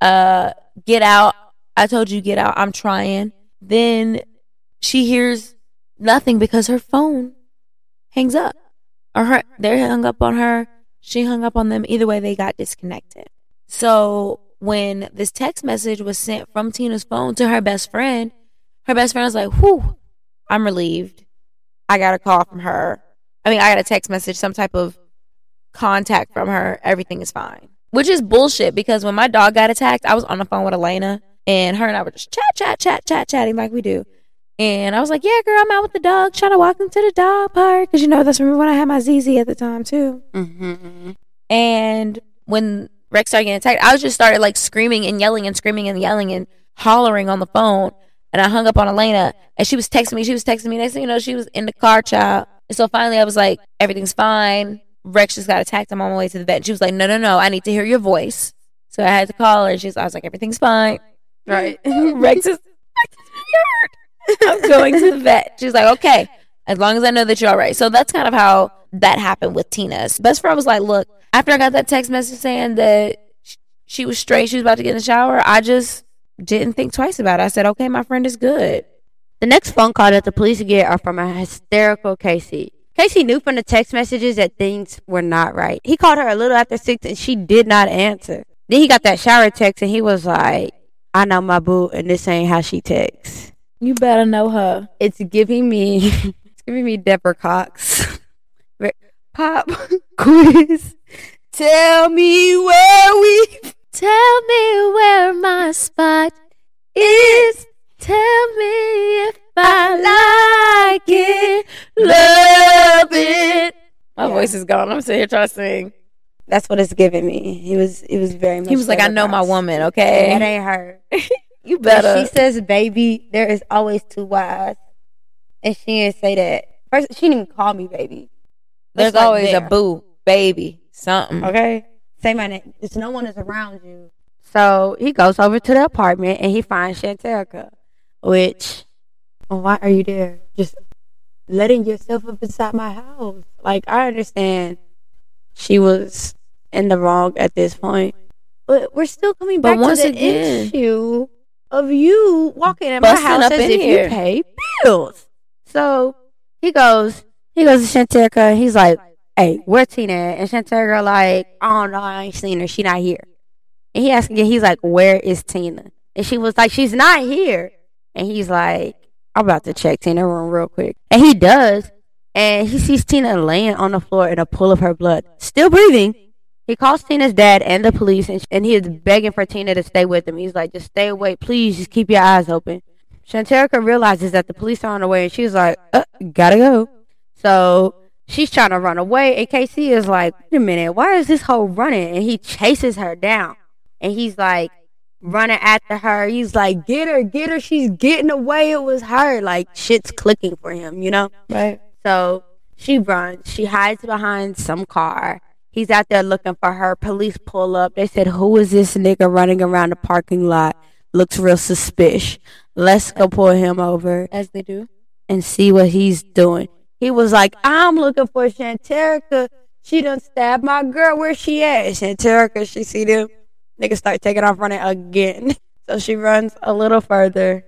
get out. I told you get out. I'm trying. Then she hears nothing because her phone hangs up. Or they hung up on her. She hung up on them. Either way, they got disconnected. So when this text message was sent from Tina's phone to her best friend was like, whew, I'm relieved. I got a call from her. I got a text message, some type of contact from her. Everything is fine. Which is bullshit, because when my dog got attacked, I was on the phone with Elena, and her and I were just chatting like we do. And I was like, yeah, girl, I'm out with the dog, trying to walk them to the dog park. Because, that's when I had my ZZ at the time, too. Mm-hmm. And when Rex started getting attacked, I just started, like, screaming and yelling and screaming and yelling and hollering on the phone. And I hung up on Elena, and she was texting me. Next thing you know, she was in the car, child. And so finally I was like, everything's fine. Rex just got attacked. I'm on my way to the vet. And she was like, no, I need to hear your voice. So I had to call her. I was like, everything's fine. Right. Rex is hurt. I'm going to the vet. She's like, okay, as long as I know that you're all right. So that's kind of how that happened with Tina's best friend. Was like, look, after I got that text message saying that she was straight, she was about to get in the shower, I just didn't think twice about it. I said, okay, my friend is good. The next phone call that the police get are from a hysterical Casey. Casey knew from the text messages that things were not right. He called her a little after 6 and she did not answer. Then he got that shower text and he was like, I know my boo and this ain't how she texts. You better know her. It's giving me Deborah Cox. Pop quiz. Tell me where my spot is. Tell me if I like it, love it. My voice is gone. I'm sitting here trying to sing. That's what it's giving me. He was very much. He was like, I know my woman, okay? That ain't her. You better. When she says baby, there is always 2 Y's. And she didn't say that. First, she didn't even call me baby. There's always a boo, baby, something. Okay? Say my name. Just no one is around you. So he goes over to the apartment and he finds Shanterica. Which, why are you there? Just letting yourself up inside my house. Like, I understand she was in the wrong at this point. But we're still coming back to the issue of you walking in my house as if you pay bills. So he goes to Shanterica and he's like, hey, where's Tina at? And Shanterica like, I don't know, I ain't seen her. She not here. And he asked again, he's like, where is Tina? And she was like, she's not here. And he's like, I'm about to check Tina's room real quick. And he does. And he sees Tina laying on the floor in a pool of her blood, still breathing. He calls Tina's dad and the police, and he is begging for Tina to stay with him. He's like, just stay away. Please, just keep your eyes open. Shanterica realizes that the police are on the way, and she's like, gotta go. So she's trying to run away, and Casey is like, wait a minute, why is this hoe running? And he chases her down. And he's like, running after her. He's like, get her, she's getting away, it was her. Like, shit's clicking for him, Right. So she runs, she hides behind some car. He's out there looking for her. Police pull up. They said, who is this nigga running around the parking lot? Looks real suspicious. Let's go pull him over. As they do. And see what he's doing. He was like, I'm looking for Shanterica. She done stabbed my girl. Where she at? Shanterica, she see them. Niggas start taking off running again. So she runs a little further.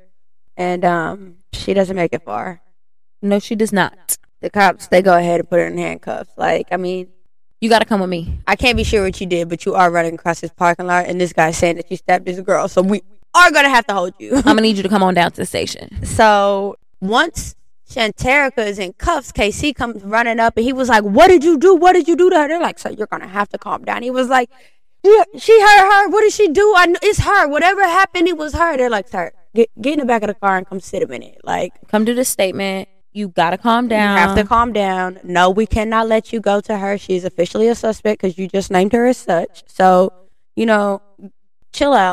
And she doesn't make it far. No, she does not. The cops, they go ahead and put her in handcuffs. Like, I mean, you got to come with me. I can't be sure what you did, but you are running across this parking lot, and this guy's saying that you stabbed this girl. So we are going to have to hold you. I'm going to need you to come on down to the station. So once Shanterica is in cuffs, KC comes running up, and he was like, what did you do? What did you do to her? They're like, sir, you're going to have to calm down. He was like, yeah, she hurt her. What did she do? It's her. Whatever happened, it was her. They're like, sir, get in the back of the car and come sit a minute. Like, come do the statement. You gotta calm down. You have to calm down. No, we cannot let you go to her. She's officially a suspect because you just named her as such. So, chill out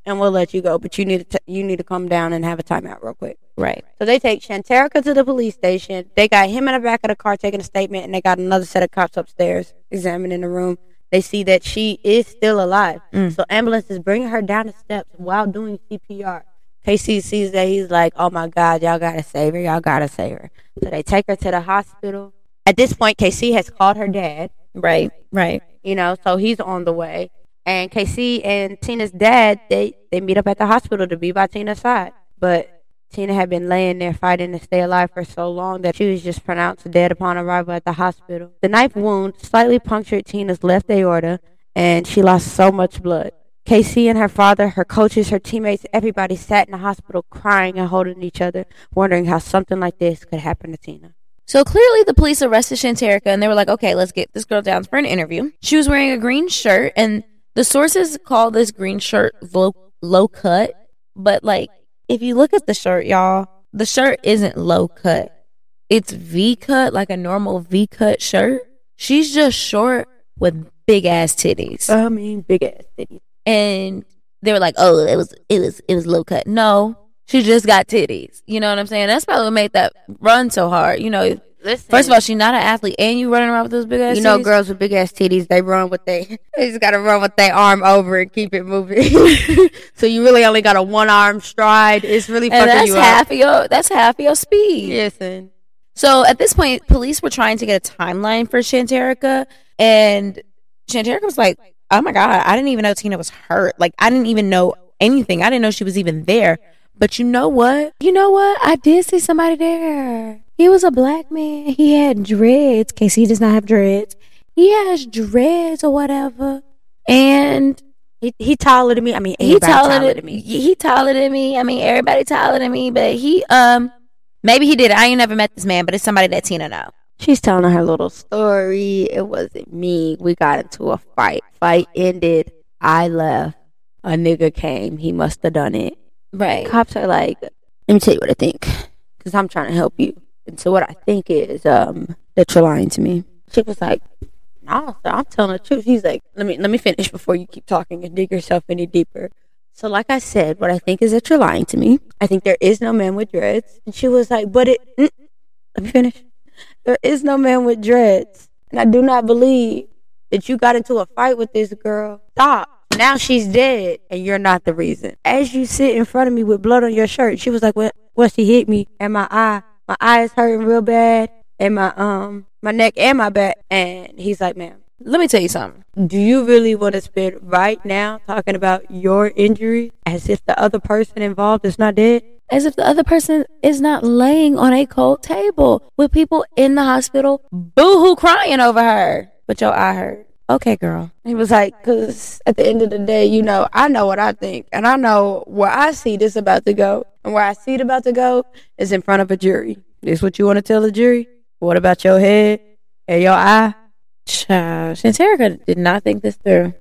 and we'll let you go, but you need to come down and have a timeout real quick. Right. So they take Shanterica to the police station. They got him in the back of the car taking a statement, and they got another set of cops upstairs examining the room. They see that she is still alive. So ambulance is bringing her down the steps while doing CPR. KC sees that. He's like, oh my God, y'all gotta save her. Y'all gotta save her. So they take her to the hospital. At this point, KC has called her dad. Right. You know, so he's on the way. And KC and Tina's dad, they meet up at the hospital to be by Tina's side. But Tina had been laying there fighting to stay alive for so long that she was just pronounced dead upon arrival at the hospital. The knife wound slightly punctured Tina's left aorta, and she lost so much blood. KC and her father, her coaches, her teammates, everybody sat in the hospital crying and holding each other, wondering how something like this could happen to Tina. So clearly the police arrested Shanterica, and they were like, okay, let's get this girl down for an interview. She was wearing a green shirt, and the sources call this green shirt low cut, but like, if you look at the shirt, y'all, the shirt isn't low cut. It's V cut, like a normal V cut shirt. She's just short with big ass titties. I mean, big ass titties. And they were like, oh, it was low cut. No, she just got titties. You know what I'm saying? That's probably what made that run so hard. You know, listen, first of all, she's not an athlete, and you running around with those big ass titties. You know, girls with big ass titties, they just gotta run with their arm over and keep it moving. So you really only got a one arm stride. It's really fucking you up. That's half of your speed. Listen. So at this point, police were trying to get a timeline for Shanterica, and Shanterica was like, oh my God, I didn't even know Tina was hurt. Like, I didn't even know anything. I didn't know she was even there. But you know what? I did see somebody there. He was a black man. He had dreads. KC does not have dreads. He has dreads or whatever. And he taller than me. I mean, everybody taller than me. He taller than me. I mean, everybody taller than me. But he, maybe he did. I ain't never met this man, but it's somebody that Tina know. She's telling her little story. It wasn't me. We got into a fight. Fight ended. I left. A nigga came. He must have done it. Right. Cops are like, let me tell you what I think, because I'm trying to help you. And so what I think is that you're lying to me. She was like, no, sir, I'm telling the truth. He's like, let me finish before you keep talking and dig yourself any deeper. So like I said, what I think is that you're lying to me. I think there is no man with dreads. And she was like, let me finish. There is no man with dreads. And I do not believe that you got into a fight with this girl. Stop. Now she's dead, and you're not the reason. As you sit in front of me with blood on your shirt, she was like, well, she hit me, and my eye is hurting real bad, and my neck and my back. And he's like, ma'am, let me tell you something. Do you really want to spend right now talking about your injury as if the other person involved is not dead? As if the other person is not laying on a cold table with people in the hospital boo-hoo crying over her. But your eye hurt. Okay, girl. He was like, because at the end of the day, you know, I know what I think. And I know where I see this about to go. And where I see it about to go is in front of a jury. This what you want to tell the jury? What about your head and your eye? Child, Shanterica did not think this through.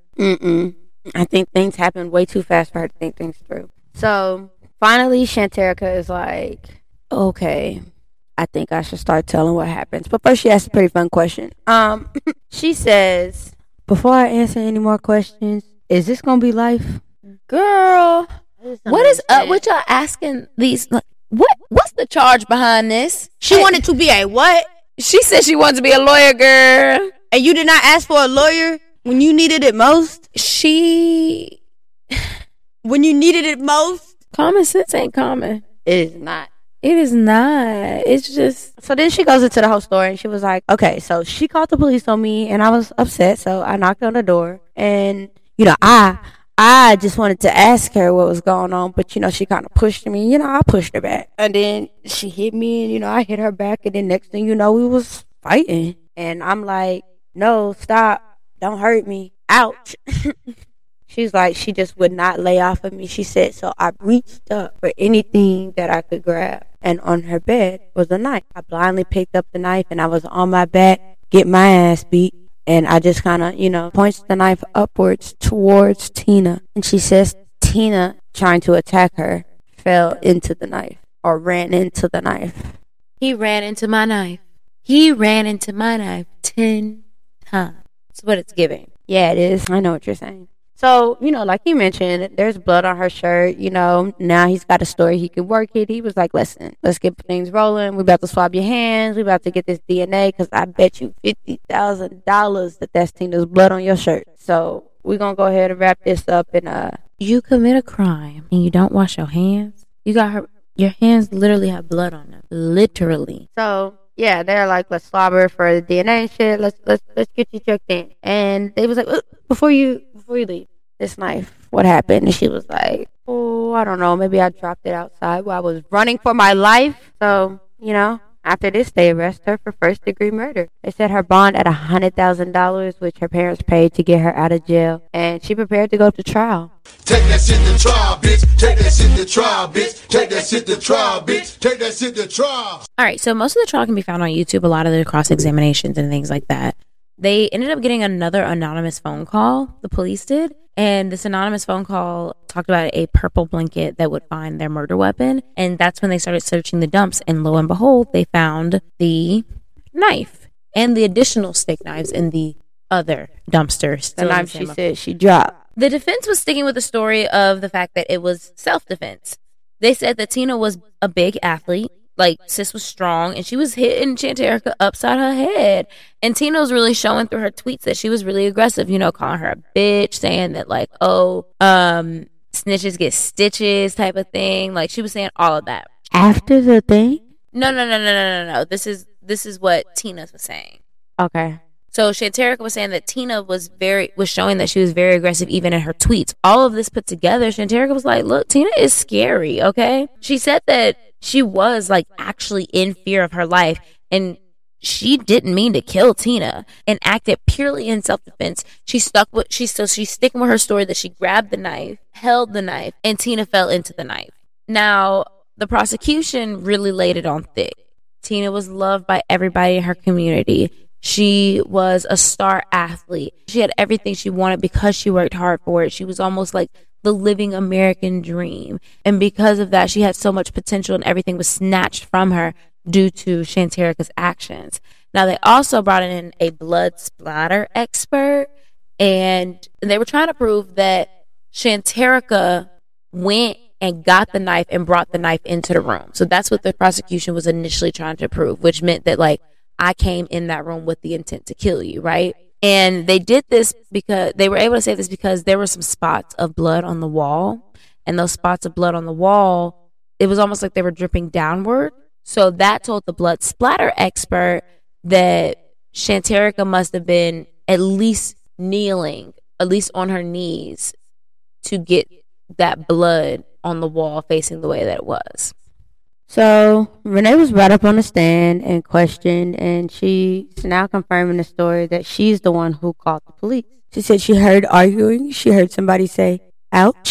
I think things happen way too fast for her to think things through. So, finally, Shanterica is like, okay, I think I should start telling what happens. But first, she asks a pretty fun question. She says, before I answer any more questions, is this gonna be life? Girl, what is up with y'all asking these? What's the charge behind this? She wanted to be a what? She said she wanted to be a lawyer, girl. And you did not ask for a lawyer when you needed it most? When you needed it most? Common sense ain't common. It is not. It is not. It's just... So then she goes into the whole story, and she was like, okay, so she called the police on me, and I was upset, so I knocked on the door. And, you know, I just wanted to ask her what was going on, but, you know, she kind of pushed me. You know, I pushed her back. And then she hit me, and, you know, I hit her back, and then next thing you know, we was fighting. And I'm like, no, stop. Don't hurt me. Ouch. She's like, she just would not lay off of me. She said, so I reached up for anything that I could grab. And on her bed was a knife. I blindly picked up the knife, and I was on my back, get my ass beat. And I just kind of, you know, points the knife upwards towards Tina. And she says Tina, trying to attack her, fell into the knife or ran into the knife. He ran into my knife. He ran into my knife 10 times. That's what it's giving. Yeah, it is. I know what you're saying. So, like you mentioned, there's blood on her shirt. Now he's got a story. He can work it. He was like, listen, let's get things rolling. We about to swab your hands. We about to get this DNA because I bet you $50,000 that that's Tina's blood on your shirt. So we're going to go ahead and wrap this up. And you commit a crime and you don't wash your hands. Your hands literally have blood on them. Literally. So, yeah, they're like, let's swab her for the DNA and shit. Let's get you checked in. And they was like, before you leave, this knife, what happened? And she was like, oh, I don't know. Maybe I dropped it outside while I was running for my life. So, after this, they arrest her for first-degree murder. They set her bond at $100,000, which her parents paid to get her out of jail. And she prepared to go to trial. Take that shit to trial, bitch. Take that shit to trial, bitch. Take that shit to trial, bitch. Take that shit to trial. All right, so most of the trial can be found on YouTube, a lot of the cross-examinations and things like that. They ended up getting another anonymous phone call, the police did, and this anonymous phone call talked about a purple blanket that would find their murder weapon, and that's when they started searching the dumps, and lo and behold, they found the knife and the additional steak knives in the other dumpster. The knife she said she dropped. The defense was sticking with the story of the fact that it was self-defense. They said that Tina was a big athlete. Like, sis was strong, and she was hitting Shanterica upside her head. And Tina was really showing through her tweets that she was really aggressive, calling her a bitch, saying that, like, snitches get stitches type of thing. Like, she was saying all of that. After the thing? No. This is what Tina was saying. Okay. So Shanterica was saying that Tina was showing that she was very aggressive even in her tweets. All of this put together, Shanterica was like, look, Tina is scary, okay? She said that she was like actually in fear of her life, and she didn't mean to kill Tina and acted purely in self-defense. She's sticking with her story that she grabbed the knife, held the knife, and Tina fell into the knife. Now, the prosecution really laid it on thick. Tina was loved by everybody in her community. She was a star athlete. She had everything she wanted because she worked hard for it. She was almost like the living American dream. And because of that, she had so much potential, and everything was snatched from her due to Shanterica's actions. Now, they also brought in a blood splatter expert, and they were trying to prove that Shanterica went and got the knife and brought the knife into the room. So that's what the prosecution was initially trying to prove, which meant that, like, I came in that room with the intent to kill you, right? And they did this because they were able to say this because there were some spots of blood on the wall, and those spots of blood on the wall, it was almost like they were dripping downward. So that told the blood splatter expert that Shanterica must have been at least kneeling, at least on her knees, to get that blood on the wall facing the way that it was. So Renee was brought up on the stand and questioned, and she's now confirming the story that she's the one who called the police. She said she heard arguing. She heard somebody say, ouch,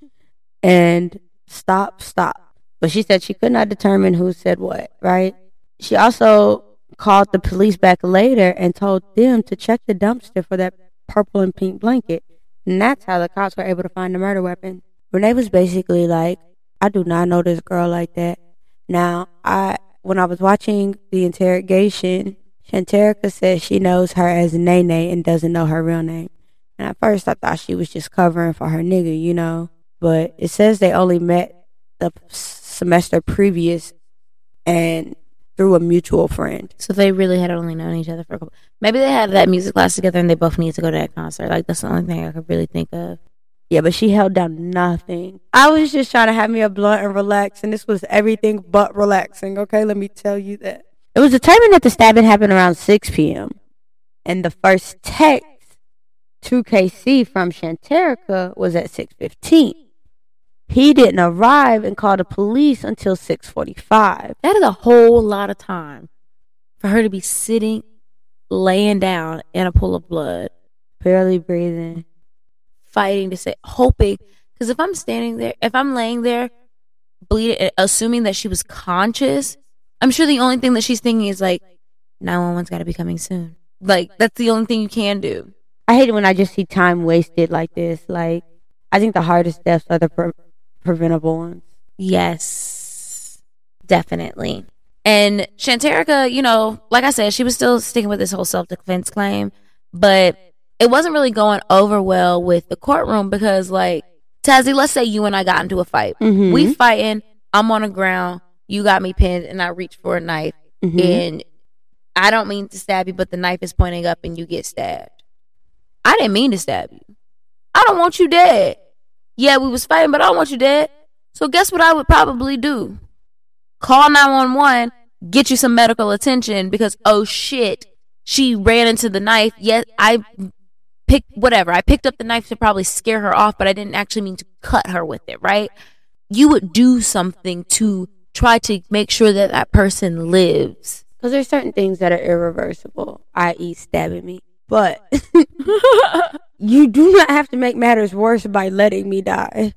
and stop. But she said she could not determine who said what, right? She also called the police back later and told them to check the dumpster for that purple and pink blanket. And that's how the cops were able to find the murder weapon. Renee was basically like, I do not know this girl like that. Now, when I was watching the interrogation, Shanterica said she knows her as Nene and doesn't know her real name. And at first I thought she was just covering for her nigga, But it says they only met the semester previous and through a mutual friend. So they really had only known each other for a couple. Maybe they had that music class together and they both need to go to that concert. Like, that's the only thing I could really think of. Yeah, but she held down nothing. I was just trying to have me a blunt and relax, and this was everything but relaxing, okay? Let me tell you that. It was determined that the stabbing happened around 6 p.m., and the first text to KC from Shanterica was at 6:15. He didn't arrive and call the police until 6:45. That is a whole lot of time for her to be sitting, laying down in a pool of blood, barely breathing, fighting to say, hoping, because if I'm laying there bleeding, assuming that she was conscious, I'm sure the only thing that she's thinking is like, 911's got to be coming soon. Like, that's the only thing you can do. I hate it when I just see time wasted like this. Like, I think the hardest deaths are the preventable ones. Yes, definitely. And Shanterica, like I said, she was still sticking with this whole self-defense claim, but it wasn't really going over well with the courtroom because, like, Tazzy, let's say you and I got into a fight. Mm-hmm. We fighting. I'm on the ground. You got me pinned, and I reach for a knife. Mm-hmm. And I don't mean to stab you, but the knife is pointing up, and you get stabbed. I didn't mean to stab you. I don't want you dead. Yeah, we was fighting, but I don't want you dead. So guess what I would probably do? Call 911, get you some medical attention because, oh shit, she ran into the knife. Yes, I picked up the knife to probably scare her off, but I didn't actually mean to cut her with it, right? You would do something to try to make sure that that person lives. Because there's certain things that are irreversible, i.e. stabbing me. But you do not have to make matters worse by letting me die.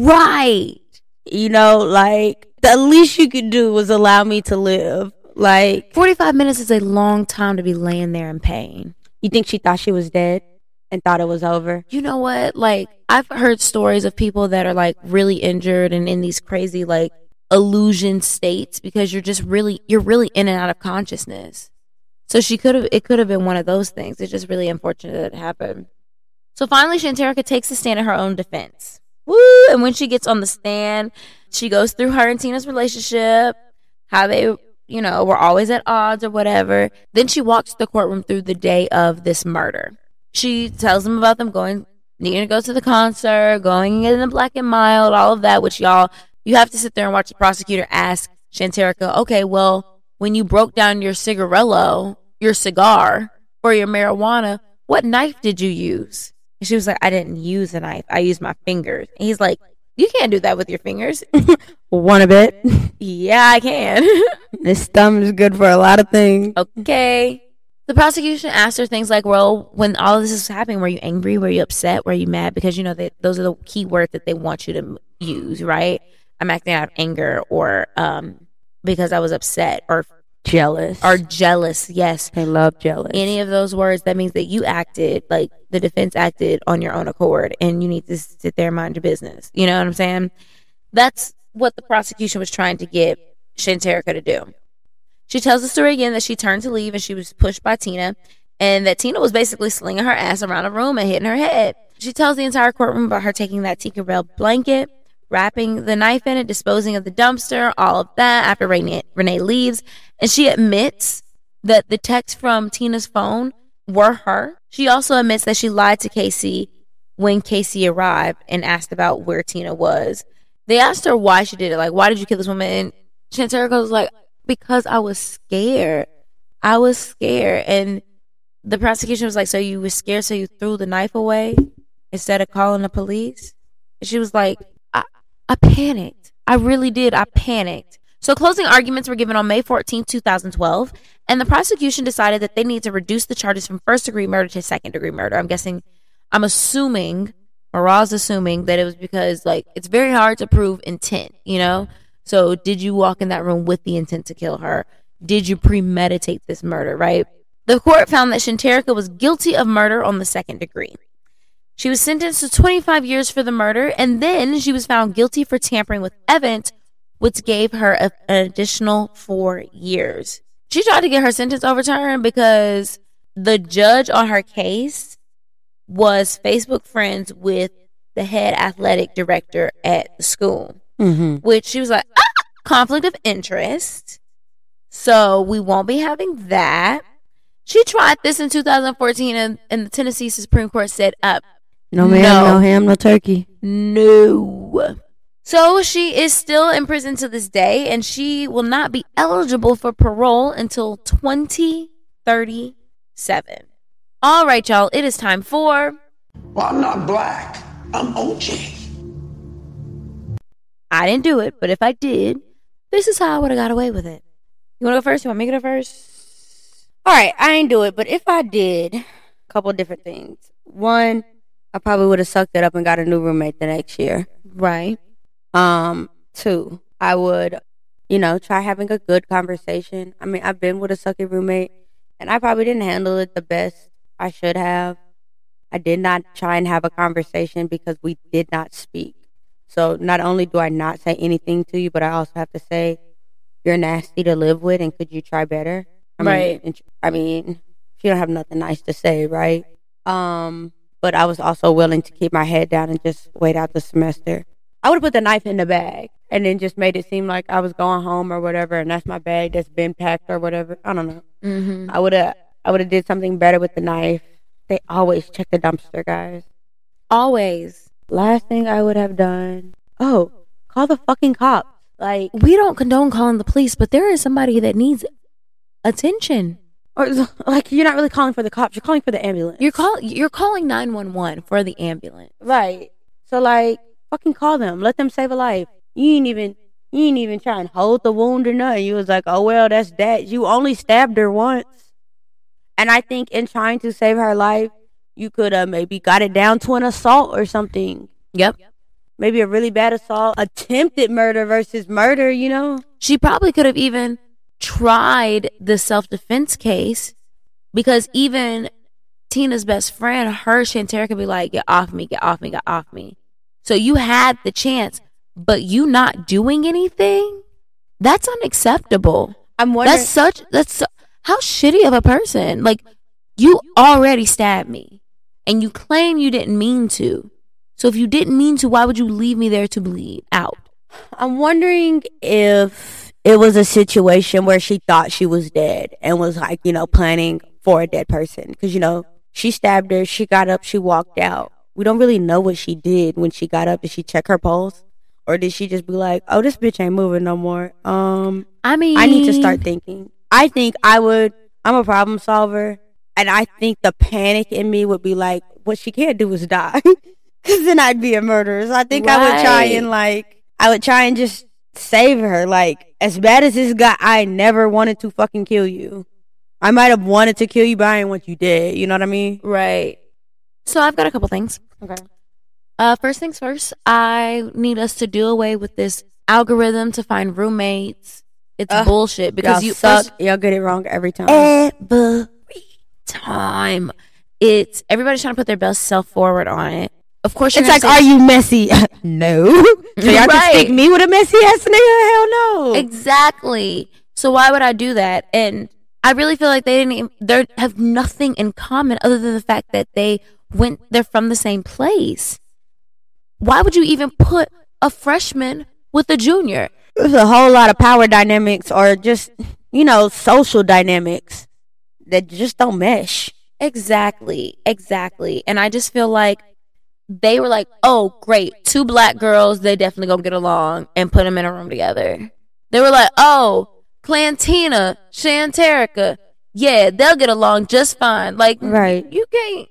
Right. You know, like, the least you could do was allow me to live. Like, 45 minutes is a long time to be laying there in pain. You think she thought she was dead and thought it was over? You know what? Like, I've heard stories of people that are, like, really injured and in these crazy, like, illusion states because you're really in and out of consciousness. So it could have been one of those things. It's just really unfortunate that it happened. So finally, Shanterica takes a stand in her own defense. Woo! And when she gets on the stand, she goes through her and Tina's relationship, how they, were always at odds or whatever. Then she walks the courtroom through the day of this murder. She tells them about them needing to go to the concert, going in the Black and Mild, all of that, which you have to sit there and watch the prosecutor ask Shanterica, okay, well, when you broke down your cigarello, your cigar, or your marijuana, what knife did you use? And she was like, I didn't use a knife. I used my fingers. And he's like, you can't do that with your fingers. Want a bit? Yeah, I can. This thumb is good for a lot of things. Okay. The prosecution asked her things like, well, when all of this is happening, were you angry? Were you upset? Were you mad? Because, those are the key words that they want you to use, right? I'm acting out of anger or because I was upset or jealous. Yes. They love jealous. Any of those words, that means that you acted, like the defense acted on your own accord and you need to sit there and mind your business. You know what I'm saying? That's what the prosecution was trying to get Shanterica to do. She tells the story again that she turned to leave and she was pushed by Tina and that Tina was basically slinging her ass around the room and hitting her head. She tells the entire courtroom about her taking that Tinkerbell blanket, wrapping the knife in it, disposing of the dumpster, all of that after Renee leaves. And she admits that the texts from Tina's phone were her. She also admits that she lied to Casey when Casey arrived and asked about where Tina was. They asked her why she did it. Like, why did you kill this woman? And Shanterica was like, because I was scared. And the prosecution was like, so you were scared, so you threw the knife away instead of calling the police? And she was like, I panicked. I really did. I panicked. So closing arguments were given on May 14, 2012, and the prosecution decided that they need to reduce the charges from first-degree murder to second-degree murder. I'm assuming, or Ra's assuming, that it was because, like, it's very hard to prove intent, So did you walk in that room with the intent to kill her? Did you premeditate this murder, right? The court found that Shanterica was guilty of murder on the second degree. She was sentenced to 25 years for the murder, and then she was found guilty for tampering with evidence, which gave her an additional 4 years. She tried to get her sentence overturned because the judge on her case was Facebook friends with the head athletic director at the school, which she was like, conflict of interest. So we won't be having that. She tried this in 2014, and the Tennessee Supreme Court said, no ma'am, no ham, no turkey. No. So she is still in prison to this day, and she will not be eligible for parole until 2037. All right, y'all, it is time for... Well, I'm not black. I'm OJ. I didn't do it, but if I did, this is how I would have got away with it. You want to go first? You want me to go first? All right, I ain't do it, but if I did, a couple of different things. One, I probably would have sucked it up and got a new roommate the next year. Right. Two, I would, try having a good conversation. I mean, I've been with a sucky roommate, and I probably didn't handle it the best I should have. I did not try and have a conversation because we did not speak. So not only do I not say anything to you, but I also have to say, you're nasty to live with, and could you try better? Right. I mean, you don't have nothing nice to say, right? But I was also willing to keep my head down and just wait out the semester. I would have put the knife in the bag and then just made it seem like I was going home or whatever, and that's my bag that's been packed or whatever. I don't know. Mm-hmm. I would have did something better with the knife. They always check the dumpster, guys. Always. Last thing I would have done. Oh, call the fucking cops. Like, we don't condone calling the police, but there is somebody that needs attention. Or like, you're not really calling for the cops. You're calling for the ambulance. You're calling 911 for the ambulance. Right. So like, fucking call them. Let them save a life. You ain't even try and hold the wound or nothing. You was like, oh well, that's that. You only stabbed her once. And I think in trying to save her life, you could have maybe got it down to an assault or something. Yep. Maybe a really bad assault, attempted murder versus murder, you know? She probably could have even tried the self-defense case, because even Tina's best friend, her Shantara, could be like, get off me, get off me, get off me. So you had the chance, but you not doing anything? That's unacceptable. I'm wondering. How shitty of a person. Like, you already stabbed me, and you claim you didn't mean to. So if you didn't mean to, why would you leave me there to bleed out? I'm wondering if it was a situation where she thought she was dead and was like, planning for a dead person. Because, she stabbed her, she got up, she walked out. We don't really know what she did when she got up. Did she check her pulse? Or did she just be like, oh, this bitch ain't moving no more? I need to start thinking. I think I'm a problem solver. And I think the panic in me would be like, what she can't do is die. Because then I'd be a murderer. So I think right. I would try and just save her. Like, as bad as this guy, I never wanted to fucking kill you. I might have wanted to kill you, but I didn't want you dead. You know what I mean? Right. So I've got a couple things. Okay. First things first, I need us to do away with this algorithm to find roommates. It's bullshit, because y'all suck. Y'all get it wrong every time. Every time. It's everybody's trying to put their best self forward on it. Of course, it's like, are you messy? No. So y'all can stick me with a messy ass nigga? Hell no. Exactly. So why would I do that? And I really feel like they have nothing in common other than the fact that they're from the same place. Why would you even put a freshman with a junior? There's a whole lot of power dynamics, or just, social dynamics that just don't mesh. Exactly. And I just feel like they were like, oh, great, 2 black girls, they definitely gonna get along, and put them in a room together. They were like, oh, Clantina, Shantarica, yeah, they'll get along just fine. Like, right. You can't,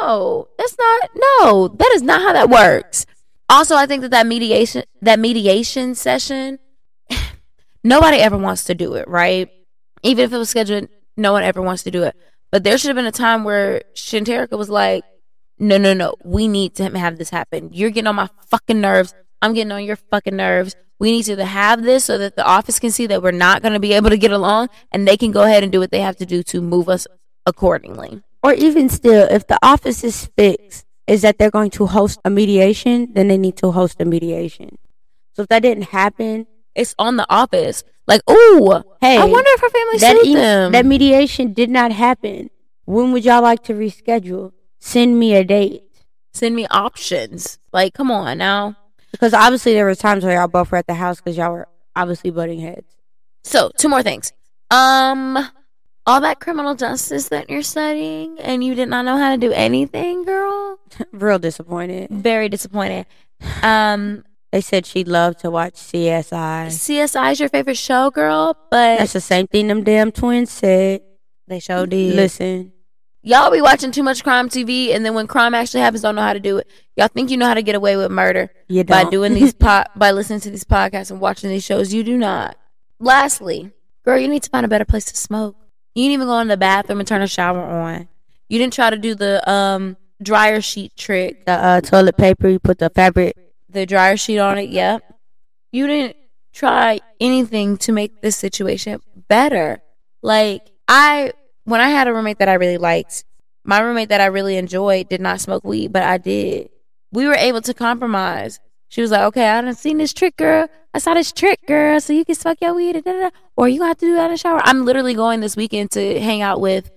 that is not how that works. Also, I think that mediation session, nobody ever wants to do it, right? Even if it was scheduled, no one ever wants to do it. But there should have been a time where Shantarica was like, no, we need to have this happen. You're getting on my fucking nerves. I'm getting on your fucking nerves. We need to have this so that the office can see that we're not going to be able to get along, and they can go ahead and do what they have to do to move us accordingly. Or even still, if the office's fix is that they're going to host a mediation, then they need to host a mediation. So if that didn't happen, it's on the office. Like, ooh, hey, I wonder if her family sued them. That mediation did not happen. When would y'all like to reschedule? Send me a date. Send me options. Like, come on now. Because obviously there were times where y'all both were at the house because y'all were obviously butting heads. So, 2 more things. All that criminal justice that you're studying and you did not know how to do anything, girl. Real disappointed. Very disappointed. They said she'd love to watch CSI. CSI is your favorite show, girl, but that's the same thing them damn twins said. They sure did. Listen. Y'all be watching too much crime TV, and then when crime actually happens, don't know how to do it. Y'all think you know how to get away with murder by doing these by listening to these podcasts and watching these shows. You do not. Lastly, girl, you need to find a better place to smoke. You didn't even go in the bathroom and turn a shower on. You didn't try to do the dryer sheet trick. The toilet paper, you put the dryer sheet on it. Yep. You didn't try anything to make this situation better. Like, when I had a roommate that I really liked, my roommate that I really enjoyed did not smoke weed, but I did. We were able to compromise. She was like, okay, I done seen this trick, girl. I saw this trick, girl, so you can smoke your weed, or you have to do that in the shower. I'm literally going this weekend to hang out with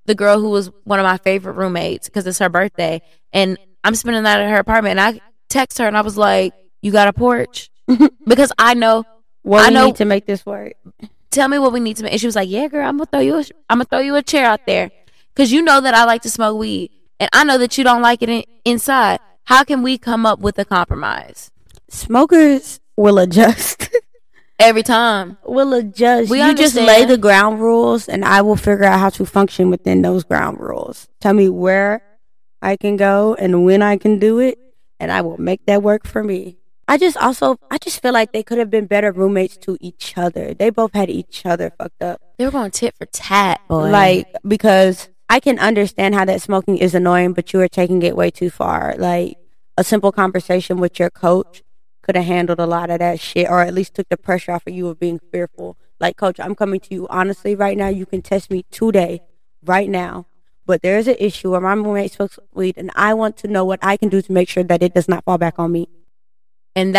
the girl who was one of my favorite roommates because it's her birthday, and I'm spending that at her apartment. And I text her and I was like, "You got a porch?" Because I know what we need to make this work. Tell me what we need to make. And she was like, "Yeah, girl, I'm gonna throw you a chair out there because you know that I like to smoke weed, and I know that you don't like it inside. How can we come up with a compromise?" Smokers will adjust. Every time. We'll adjust. We you understand. just lay the ground rules, and I will figure out how to function within those ground rules. Tell me where I can go and when I can do it, and I will make that work for me. I just feel like they could have been better roommates to each other. They both had each other fucked up. They were going tit for tat, boy. Like, because I can understand how that smoking is annoying, but you are taking it way too far. Like, a simple conversation with your coach could have handled a lot of that shit, or at least took the pressure off of you of being fearful. Like, Coach, I'm coming to you honestly right now. You can test me today, right now. But there is an issue where my roommate smokes weed, and I want to know what I can do to make sure that it does not fall back on me. And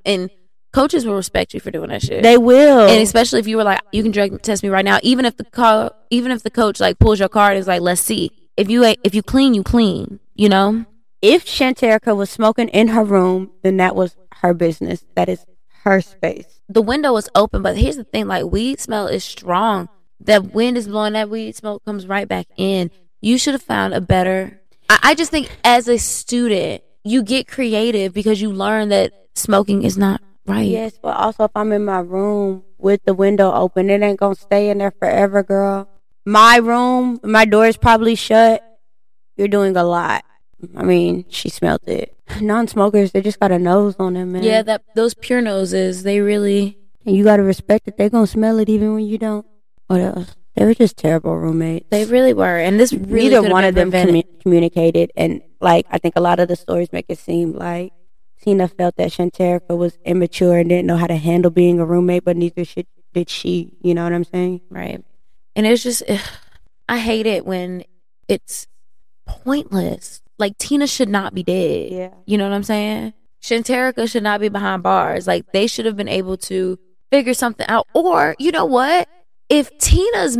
coaches will respect you for doing that shit. They will. And especially if you were like, "You can drug test me right now," even if the coach like pulls your card and is like, "Let's see. If you clean, you clean," you know? If Shanterica was smoking in her room, then that was her business. That is her space. The window was open, but here's the thing, like, weed smell is strong. That wind is blowing, that weed smoke comes right back in. You should have found a better... I just think as a student, you get creative because you learn that smoking is not right. Yes, but also if I'm in my room with the window open, it ain't gonna stay in there forever, girl. My room, my door is probably shut. You're doing a lot. I mean, she smelled it. Non-smokers, they just got a nose on them, man. Yeah, those pure noses, they really... And you gotta respect it. They gonna smell it even when you don't. What else? They were just terrible roommates. They really were. And this really neither one of them communicated. And, like, I think a lot of the stories make it seem like Tina felt that Shanterica was immature and didn't know how to handle being a roommate, but neither did she. You know what I'm saying? Right. And it's just... I hate it when it's pointless. Like, Tina should not be dead. Yeah. You know what I'm saying? Shanterica should not be behind bars. Like, they should have been able to figure something out. Or, you know what? If Tina's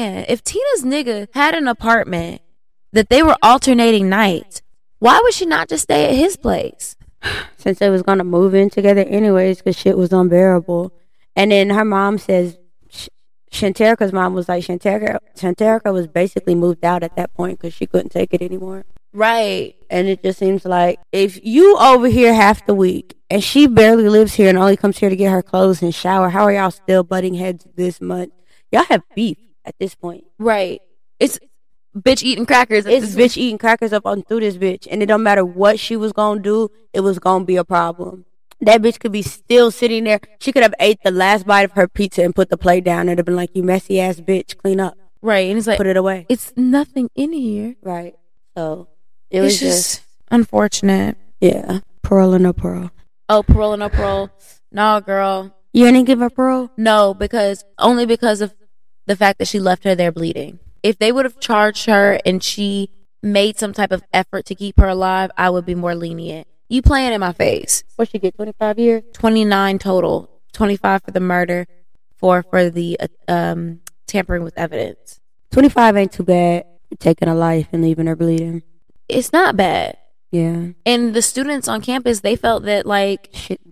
nigga had an apartment that they were alternating nights, why would she not just stay at his place? Since they was going to move in together anyways, because shit was unbearable. And then her mom says, Shanterica's mom was like, Shanterica was basically moved out at that point because she couldn't take it anymore. Right. And it just seems like if you over here half the week and she barely lives here and only comes here to get her clothes and shower, how are y'all still butting heads this month? Y'all have beef at this point. Right. It's bitch eating crackers. It's bitch eating crackers up on through this bitch. And it don't matter what she was going to do, it was going to be a problem. That bitch could be still sitting there. She could have ate the last bite of her pizza and put the plate down. It'd have been like, you messy ass bitch, clean up. Right. And it's like, put it away. It's nothing in here. Right. So it was just unfortunate. Yeah. Parole or no parole. Oh, parole or no parole. No, girl. You didn't give her parole? No, only because of the fact that she left her there bleeding. If they would have charged her and she made some type of effort to keep her alive, I would be more lenient. You playing in my face. What she get, 25 years? 29 total. 25 for the murder, 4 for the tampering with evidence. 25 ain't too bad for taking a life and leaving her bleeding. It's not bad. Yeah. And the students on campus, they felt that, like...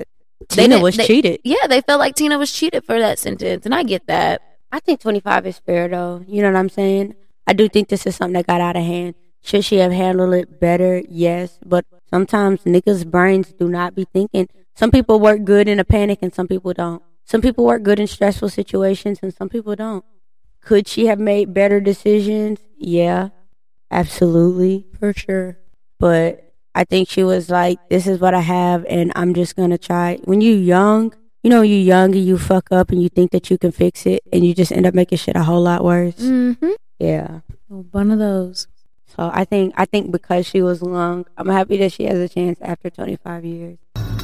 Tina was cheated. Yeah, they felt like Tina was cheated for that sentence, and I get that. I think 25 is fair, though. You know what I'm saying? I do think this is something that got out of hand. Should she have handled it better? Yes. But sometimes niggas' brains do not be thinking. Some people work good in a panic and some people don't. Some people work good in stressful situations and some people don't. Could she have made better decisions? Yeah, absolutely. For sure. But I think she was like, this is what I have and I'm just going to try. When you're young, you're young and you fuck up and you think that you can fix it and you just end up making shit a whole lot worse. Mm-hmm. Yeah. One of those. So I think because she was young, I'm happy that she has a chance after 25 years.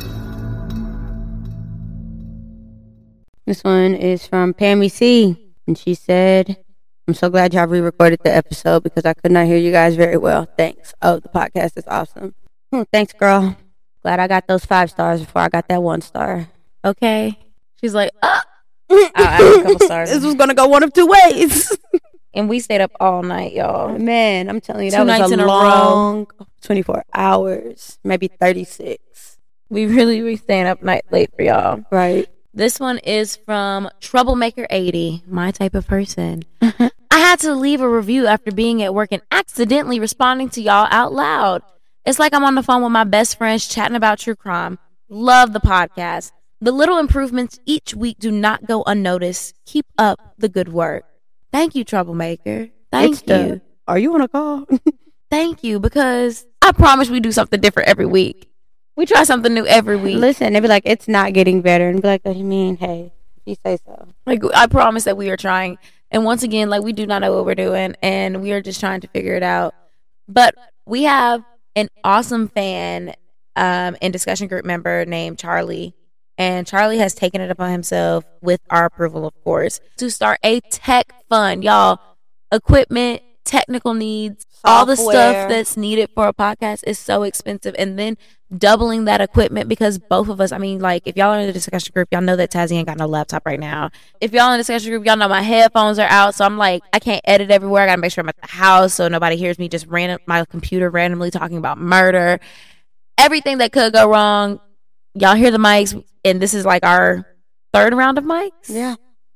This one is from Pammy C. And she said, I'm so glad y'all re-recorded the episode because I could not hear you guys very well. Thanks. Oh, the podcast is awesome. Thanks, girl. Glad I got those 5 stars before I got that 1 star. Okay. She's like, I'll add a couple stars. This was going to go one of 2 ways. And we stayed up all night, y'all. Man, I'm telling you, that 2 was nights a in a long 24 hours, maybe 36. We really were staying up late for y'all. Right. This one is from Troublemaker 80, my type of person. I had to leave a review after being at work and accidentally responding to y'all out loud. It's like I'm on the phone with my best friends chatting about true crime. Love the podcast. The little improvements each week do not go unnoticed. Keep up the good work. Thank you, Troublemaker. Thank you. Are you on a call? Thank you, because I promise we do something different every week. We try something new every week. Listen, they be like, it's not getting better. And be like, what do you mean? Hey, you say so. Like, I promise that we are trying. And once again, like, we do not know what we're doing. And we are just trying to figure it out. But we have an awesome fan and discussion group member named Charlie. And Charlie has taken it upon himself, with our approval, of course, to start a tech fund. Y'all, equipment, technical needs, all the stuff that's needed for a podcast is so expensive. And then doubling that equipment, because both of us, I mean, like, if y'all are in the discussion group, y'all know that Tazzy ain't got no laptop right now. If y'all in the discussion group, y'all know my headphones are out. So I'm like, I can't edit everywhere. I got to make sure I'm at the house so nobody hears me just my computer randomly talking about murder. Everything that could go wrong. Y'all hear the mics, and this is like our third round of mics. Yeah.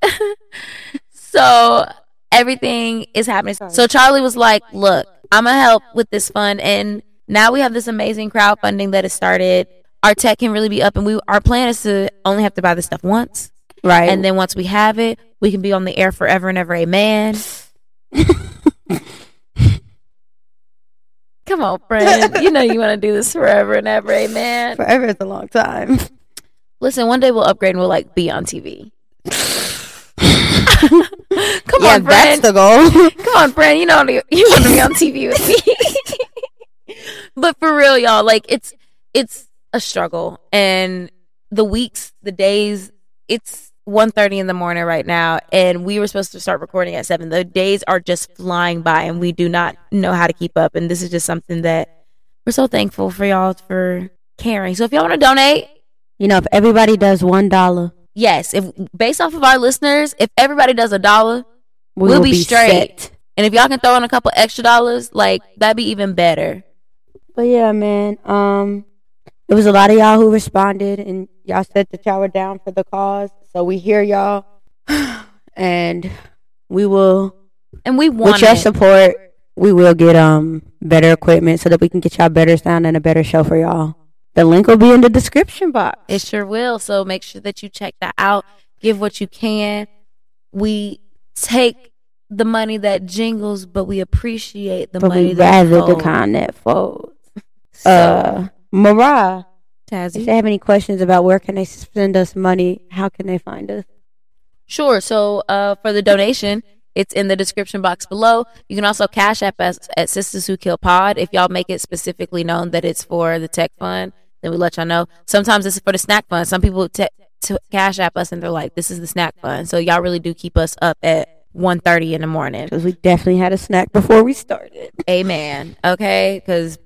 So everything is happening. So Charlie was like, look, I'm going to help with this fund. And now we have this amazing crowdfunding that has started. Our tech can really be up, and our plan is to only have to buy this stuff once. Right. And then once we have it, we can be on the air forever and ever. Amen. Come on, friend. You know you want to do this forever and ever. Amen. Forever is a long time. Listen, one day we'll upgrade and we'll like be on TV. Come Yeah, on, friend. that's the goal. Come on, friend. You want to be on TV with me. But for real, y'all, like, it's a struggle. And the weeks, the days, it's 1:30 in the morning right now, and we were supposed to start recording at 7. The days are just flying by, and we do not know how to keep up. And this is just something that we're so thankful for y'all for caring. So if y'all want to donate, you know, if everybody does $1, yes, if based off of our listeners, if everybody does $1, we'll be straight. Set. And if y'all can throw in a couple extra dollars, like, that'd be even better. But yeah, man, there was a lot of y'all who responded, and y'all said that y'all were down for the cause. So we hear y'all, and we will. And we want with your support, we will get better equipment so that we can get y'all better sound and a better show for y'all. The link will be in the description box. It sure will. So make sure that you check that out. Give what you can. We take the money that jingles, but we appreciate the money that folds. The kind that folds. So, Mariah, Tazzy, if they have any questions about where can they send us money, how can they find us? Sure. So for the donation, it's in the description box below. You can also Cash App us at Sisters Who Kill Pod. If y'all make it specifically known that it's for the tech fund, then we let y'all know. Sometimes it's for the snack fund. Some people to Cash App us and they're like, this is the snack fund. So y'all really do keep us up at 1:30 in the morning. Because we definitely had a snack before we started. Amen. Okay?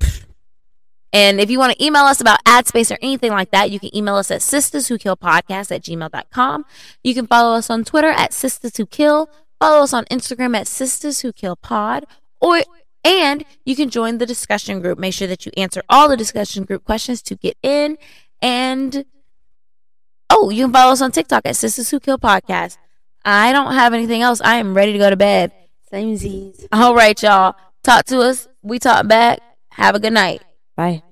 And if you want to email us about ad space or anything like that, you can email us at sisterswhokillpodcast@gmail.com. You can follow us on Twitter at sisterswhokill. Follow us on Instagram at sisterswhokillpod. And you can join the discussion group. Make sure that you answer all the discussion group questions to get in. And, you can follow us on TikTok at Sisters Who Kill Podcast. I don't have anything else. I am ready to go to bed. Same Z's. All right, y'all. Talk to us. We talk back. Have a good night. Bye.